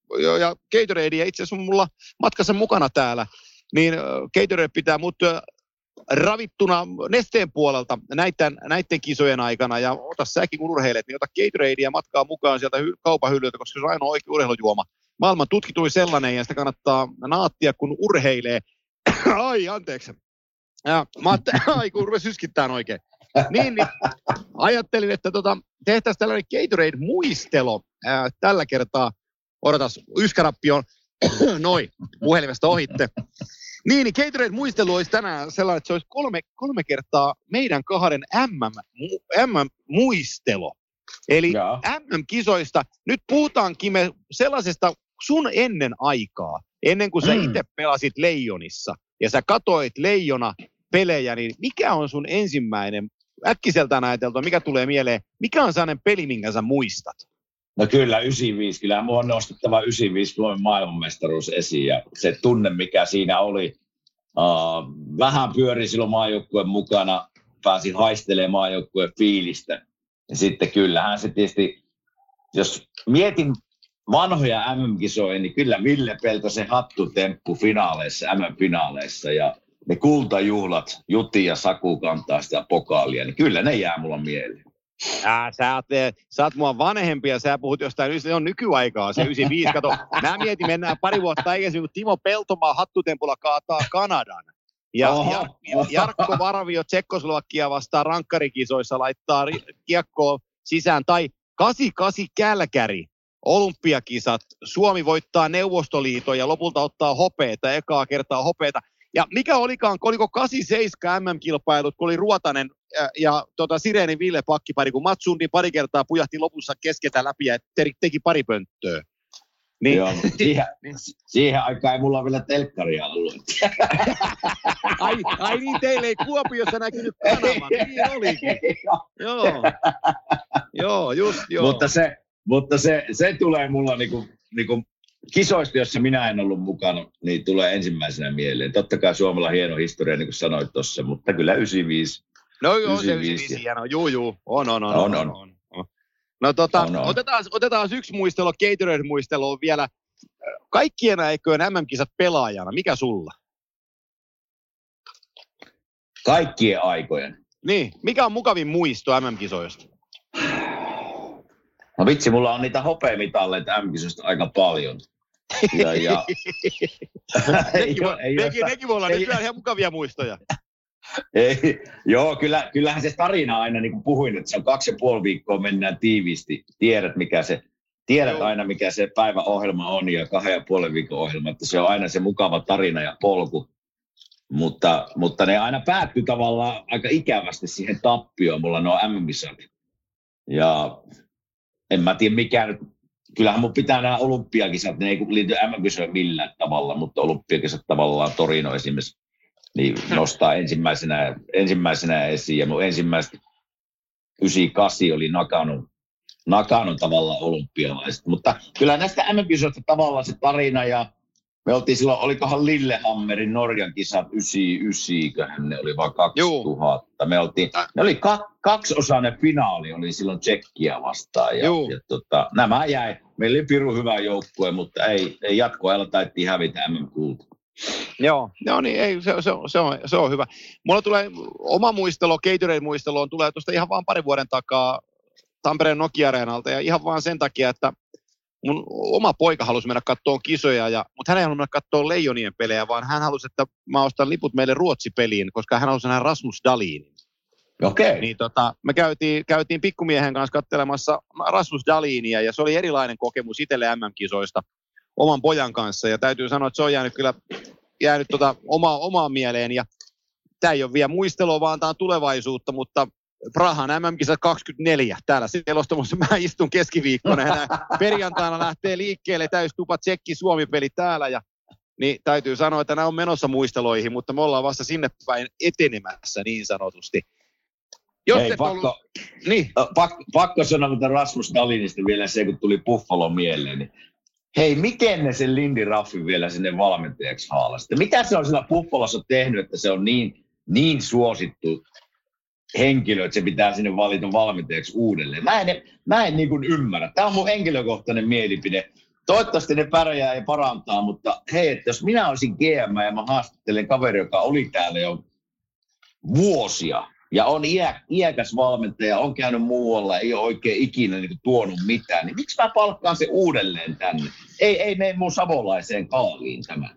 ja Gatorade itse asiassa on mulla matkassa mukana täällä, niin Gatorade pitää mut ravittuna Nesteen puolelta näiden, näiden kisojen aikana, ja ota säkin kun urheilet, niin ota Gatoradea matkaa mukaan sieltä hy- kaupan hyllyltä, koska se on ainoa oikea urheilujuoma. Maailman tutkituin sellainen, ja sitä kannattaa naattia, kun urheilee. Ai, anteeksi. Ja, mä ajattelin, ai kun rupesi syskittämään oikein. Niin, niin ajattelin, että tota, tehtäisiin tällainen Gatorade-muistelo ää, tällä kertaa. Odotas, yskäräppi on noin puhelimesta ohitte. Niin, niin Gatorade-muistelu olisi tänään sellainen, että se olisi kolme, kolme kertaa meidän kahden M M-muistelo. Eli Jaa. M M-kisoista. Nyt puhutaankin me sellaisesta sun ennen aikaa, ennen kuin sä mm. itse pelasit Leijonissa ja sä katoit Leijona pelejä, niin mikä on sun ensimmäinen, äkkiseltään ajateltua, mikä tulee mieleen, mikä on sellainen peli, minkä sä muistat? No kyllä, yhdeksänkymmentäviisi. Kyllä mun on nostettava yhdeksänkymmentäviisi Suomen maailmanmestaruus esiin ja se tunne, mikä siinä oli. Uh, vähän pyörin silloin maajoukkueen mukana, pääsin haistelemaan maajoukkueen fiilistä. Ja sitten kyllähän se tietysti, jos mietin vanhoja M M-kisoja, niin kyllä Ville Peltosen hattutemppu finaaleissa, M M-finaaleissa ja ne kultajuhlat, Juti ja Saku kantaa sitä pokaalia, niin kyllä ne jää mulla mieleen. Ää, sä, oot, sä oot mua vanhempi ja sä puhut jostain, se on nykyaikaa se yhdeksänkymmentäviisi, kato. Mä mietin, mennään pari vuotta aikaisemmin, kun Timo Peltomaa hattutempulla kaataa Kanadan. Ja Jar- Jarkko Varavio Tsekkoslovakia vastaan rankkarikisoissa laittaa kiekkoa sisään. Tai kahdeksankymmentäkahdeksan Kälkäri, olympiakisat, Suomi voittaa Neuvostoliiton ja lopulta ottaa hopeeta, ekaa kertaa hopeeta. Ja mikä olikaan, oliko kahdeksankymmentäseitsemän M M-kilpailut, kun oli Ruotanen ja, ja tota, Sirenin Ville pakkipari, kun Mats Sundin pari kertaa pujahti lopussa keskeltä läpi ja te, teki pari pönttöä. Niin. Joo, siihen, siihen aikaan ei mulla vielä telkkaria ollut. ai, ai niin, teille ei Kuopiossa näkynyt kanava, niin olikin. Joo, joo, just joo. Mutta se, mutta se, se tulee mulla niinku, niinku kisoista, jossa minä en ollut mukana, niin tulee ensimmäisenä mieleen. Totta kai Suomella hieno historia, niin kuin sanoit tuossa, mutta kyllä yhdeksänkymmentäviisi. No joo, se yhdeksänkymmentäviisi hieno, juu, juu, on, on, on. on, on. on, on. No tota, on, on. Otetaan, otetaan yksi muistelu, Gatorade-muistelu vielä. Kaikkien aikojen M M-kisat pelaajana, mikä sulla? Kaikkien aikojen? Niin, mikä on mukavin muisto M M-kisoista? No vitsi, mulla on niitä hopeamitalleita M M-kisoista aika paljon. Ja, ja... nekin, ei, ei nekin, nekin voi olla ei, nykyään ihan mukavia muistoja. Ei, joo, kyllä, kyllähän se tarina aina, niin kuin puhuin, että se on kaksi ja puoli viikkoa mennään tiiviisti. Tiedät, mikä se, tiedät aina, mikä se päiväohjelma on ja kahden ja puolen viikon ohjelma, että se on aina se mukava tarina ja polku. Mutta, mutta ne aina päättyy tavallaan aika ikävästi siihen tappioon. Mulla ne on M M-kisat. Ja en mä tiedä mikä nyt. Kyllähän mun pitää nämä olympiakisat, ne ei liity M M-kisoihin millään tavalla, mutta olympiakisat tavallaan Torino esimerkiksi niin nostaa ensimmäisenä, ensimmäisenä esiin. Ja mun ensimmäiset yhdeksänkymmentäkahdeksan oli Nakanon, Nakanon tavallaan olympialaiset. Mutta kyllä näistä M M-kisoista tavallaan se tarina ja me oltiin silloin, olikohan Lillehammerin Norjan kisat yhdeksänkymmentäyhdeksän, köhän ne oli vaan kaksituhatta. Me oltiin, ne oli ka, kaksiosainen finaali, oli silloin Tsekkiä vastaan. Ja, ja tota, nämä jäi, meillä oli pirun hyvä joukkue, mutta ei, ei jatkoajalla taittiin hävitä M M-kulta. Joo, no niin, ei, se, se, se, on, se on hyvä. Mulla tulee oma muistelo, Gatorade-muisteloon tulee tuosta ihan vaan parin vuoden takaa Tampereen Nokia-areenalta ja ihan vaan sen takia, että mun oma poika halusi mennä katsomaan kisoja, ja, mutta hän ei halunnut mennä katsomaan Leijonien pelejä, vaan hän halusi, että mä ostan liput meille Ruotsi-peliin, koska hän halusi nähdä Rasmus Dahlinin. Okei. Okay. Niin tota, me käytiin, käytiin pikkumiehen kanssa katselemassa Rasmus Dahlinia, ja se oli erilainen kokemus itselle M M-kisoista oman pojan kanssa, ja täytyy sanoa, että se on jäänyt kyllä jäänyt tota oma, omaan mieleen, ja tämä ei ole vielä muistelua, vaan tämä on tulevaisuutta, mutta Prahan M M-kisat kaksikymmentäneljä. Täällä selostamassa mä istun keskiviikkona ja perjantaina lähtee liikkeelle täystupa Tsekki-Suomi-peli täällä. Ja, niin täytyy sanoa, että nämä on menossa muisteloihin, mutta me ollaan vasta sinne päin etenemässä niin sanotusti. Jos Hei, pakko, ollut... niin. pakko, pakko sanoa, mutta Rasmus Dahlinista vielä se, kun tuli Buffalo mieleen. Niin hei, miten ne sen Lindy Ruffin vielä sinne valmentajaksi haalasi? Mitä se on sillä Buffalossa tehnyt, että se on niin, niin suosittu henkilö, että se pitää sinne valita valmentajaksi uudelleen. Mä en, mä en niin kuin ymmärrä. Tämä on mun henkilökohtainen mielipide. Toivottavasti ne pärjää ja parantaa, mutta hei, että jos minä olisin G M ja mä haastattelen kaveri, joka oli täällä jo vuosia ja on iä, iäkäs valmentaja, on käynyt muualla, ei ole oikein ikinä niin kuin tuonut mitään, niin miksi mä palkkaan se uudelleen tänne? Ei, ei mene mun savolaiseen kaaliin tämä.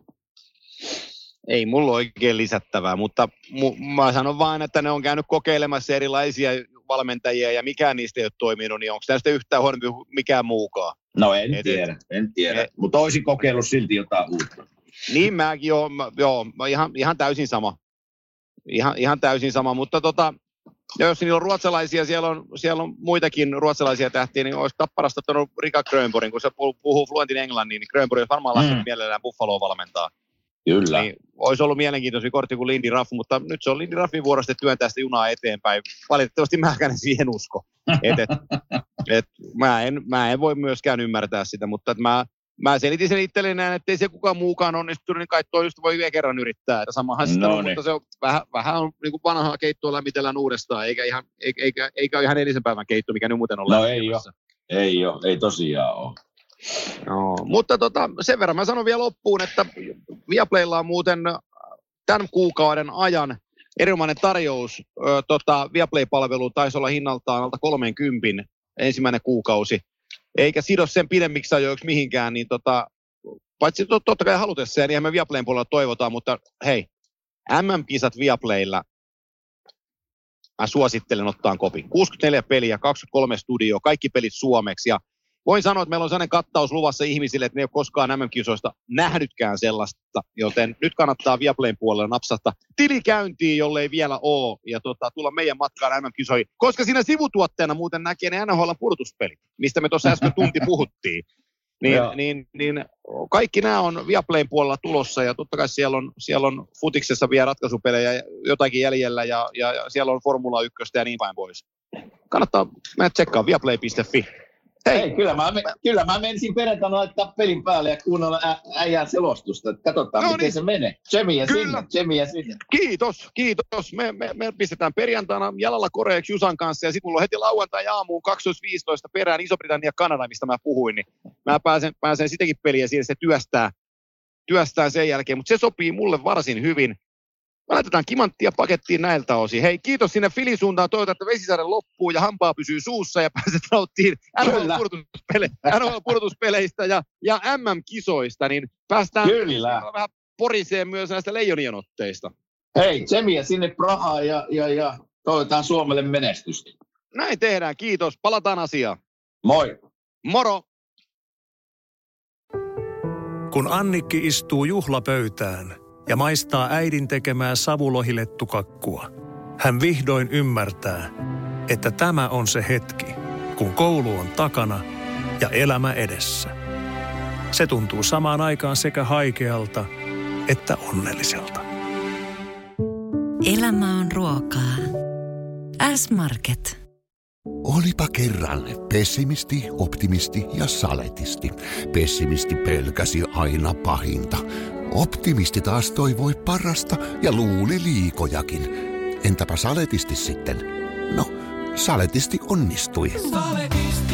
Ei mulla oikein lisättävää, mutta mu, mä sanon vaan, että ne on käynyt kokeilemassa erilaisia valmentajia ja mikään niistä ei ole toiminut, niin onko tämä sitten yhtään huonompi mikään muukaan? No en et, tiedä, en tiedä, et, mutta olisin kokeillut silti jotain uutta. Niin mäkin joo, joo ihan, ihan täysin sama, ihan, ihan täysin sama, mutta tota, jos niillä on ruotsalaisia, siellä on, siellä on muitakin ruotsalaisia tähtiä, niin olisi Tapparasta ottanut Rika Grönborgin, kun se puhuu fluentin englannin, niin Grönborg olisi varmaan lähtenyt mm. mielellään Buffaloa valmentaa. Kyllä. Niin, olisi ollut mielenkiintoisia kortti kuin Lindy Ruff, mutta nyt se on Lindy Ruffin vuorosta työntää sitä junaa eteenpäin. Valitettavasti mäkään en siihen usko. Et, et, et, mä, en, mä en voi myöskään ymmärtää sitä, mutta mä, mä selitin sen itselleen näin, että ei se kukaan muukaan onnistunut, niin kai toi just voi vielä kerran yrittää. Että samahan no, on, mutta se on vähän, vähän on niin kuin vanhaa keittoa lämmitellään uudestaan, eikä, ihan, eikä, eikä, eikä ole ihan edellisen päivän keitto, mikä nyt muuten on no ei ole, ei ole, ei tosiaan ole. No, mutta tota, sen verran mä sanon vielä loppuun, että Viaplaylla on muuten tämän kuukauden ajan erinomainen tarjous. Ö, tota, Viaplay-palvelu taisi olla hinnaltaan alta kolmenkympin ensimmäinen kuukausi, eikä sido sen pidemmiksi ajoiksi mihinkään, niin tota, paitsi tot, totta kai halutessa, ja niinhän me Viaplayn puolella toivotaan, mutta hei, M M-kisat Viaplaylla, mä suosittelen ottaa kopin. kuusikymmentäneljä peliä, kaksikymmentäkolme studioa, kaikki pelit suomeksi, ja voin sanoa, että meillä on sellainen kattaus luvassa ihmisille, että ne ei ole koskaan M M-kisoista nähnytkään sellaista, joten nyt kannattaa Viaplayn puolella napsata tilikäyntiin, jollei vielä ole, ja tota, tulla meidän matkaan M M-kisoihin, koska siinä sivutuotteena muuten näkee ne N H L:n pudotuspelit, mistä me tuossa äsken tunti puhuttiin. Niin, niin, niin kaikki nämä on Viaplayn puolella tulossa, ja totta kai siellä on, siellä on futiksessa vielä ratkaisupelejä jotakin jäljellä, ja, ja, ja siellä on Formula yksi ja niin päin pois. Kannattaa mennä tsekkaa viaplay piste fi. Hei, Hei kyllä, mä, kyllä mä menisin perjantaina laittaa pelin päälle ja kuunnella ä, äijän selostusta. Että katsotaan, no miten niin. se menee. Tsemiä sinne, tsemiä sinne. Kiitos, kiitos. Me, me, me pistetään perjantaina jalalla koreeksi Jusan kanssa ja sitten mulla on heti lauantai aamuun kaksitoista viisitoista perään Iso-Britannia ja Kanada, mistä mä puhuin. Niin mä pääsen, pääsen sitäkin peliä siinä se työstää, työstää sen jälkeen, mutta se sopii mulle varsin hyvin. Me laitetaan kimanttia pakettiin näiltä osin. Hei, kiitos sinne Filin suuntaan. Toivotaan, että vesisade loppuu ja hampaa pysyy suussa ja pääset nauttiin N H L-pudotuspeleistä ja, ja M M-kisoista. Niin päästään vähän poriseen myös näistä leijonien otteista. Hei, tsemiä sinne Prahaan ja, ja, ja toivotaan Suomelle menestystä. Näin tehdään, kiitos. Palataan asiaan. Moi. Moro. Kun Annikki istuu juhlapöytään ja maistaa äidin tekemää savulohilettukakkua, hän vihdoin ymmärtää, että tämä on se hetki, kun koulu on takana ja elämä edessä. Se tuntuu samaan aikaan sekä haikealta että onnelliselta. Elämä on ruokaa. S-Market. Olipa kerran pessimisti, optimisti ja saletisti. Pessimisti pelkäsi aina pahinta. Optimisti taas toivoi parasta ja luuli liikojakin. Entäpä saletisti sitten? No, saletisti onnistui. Saletisti.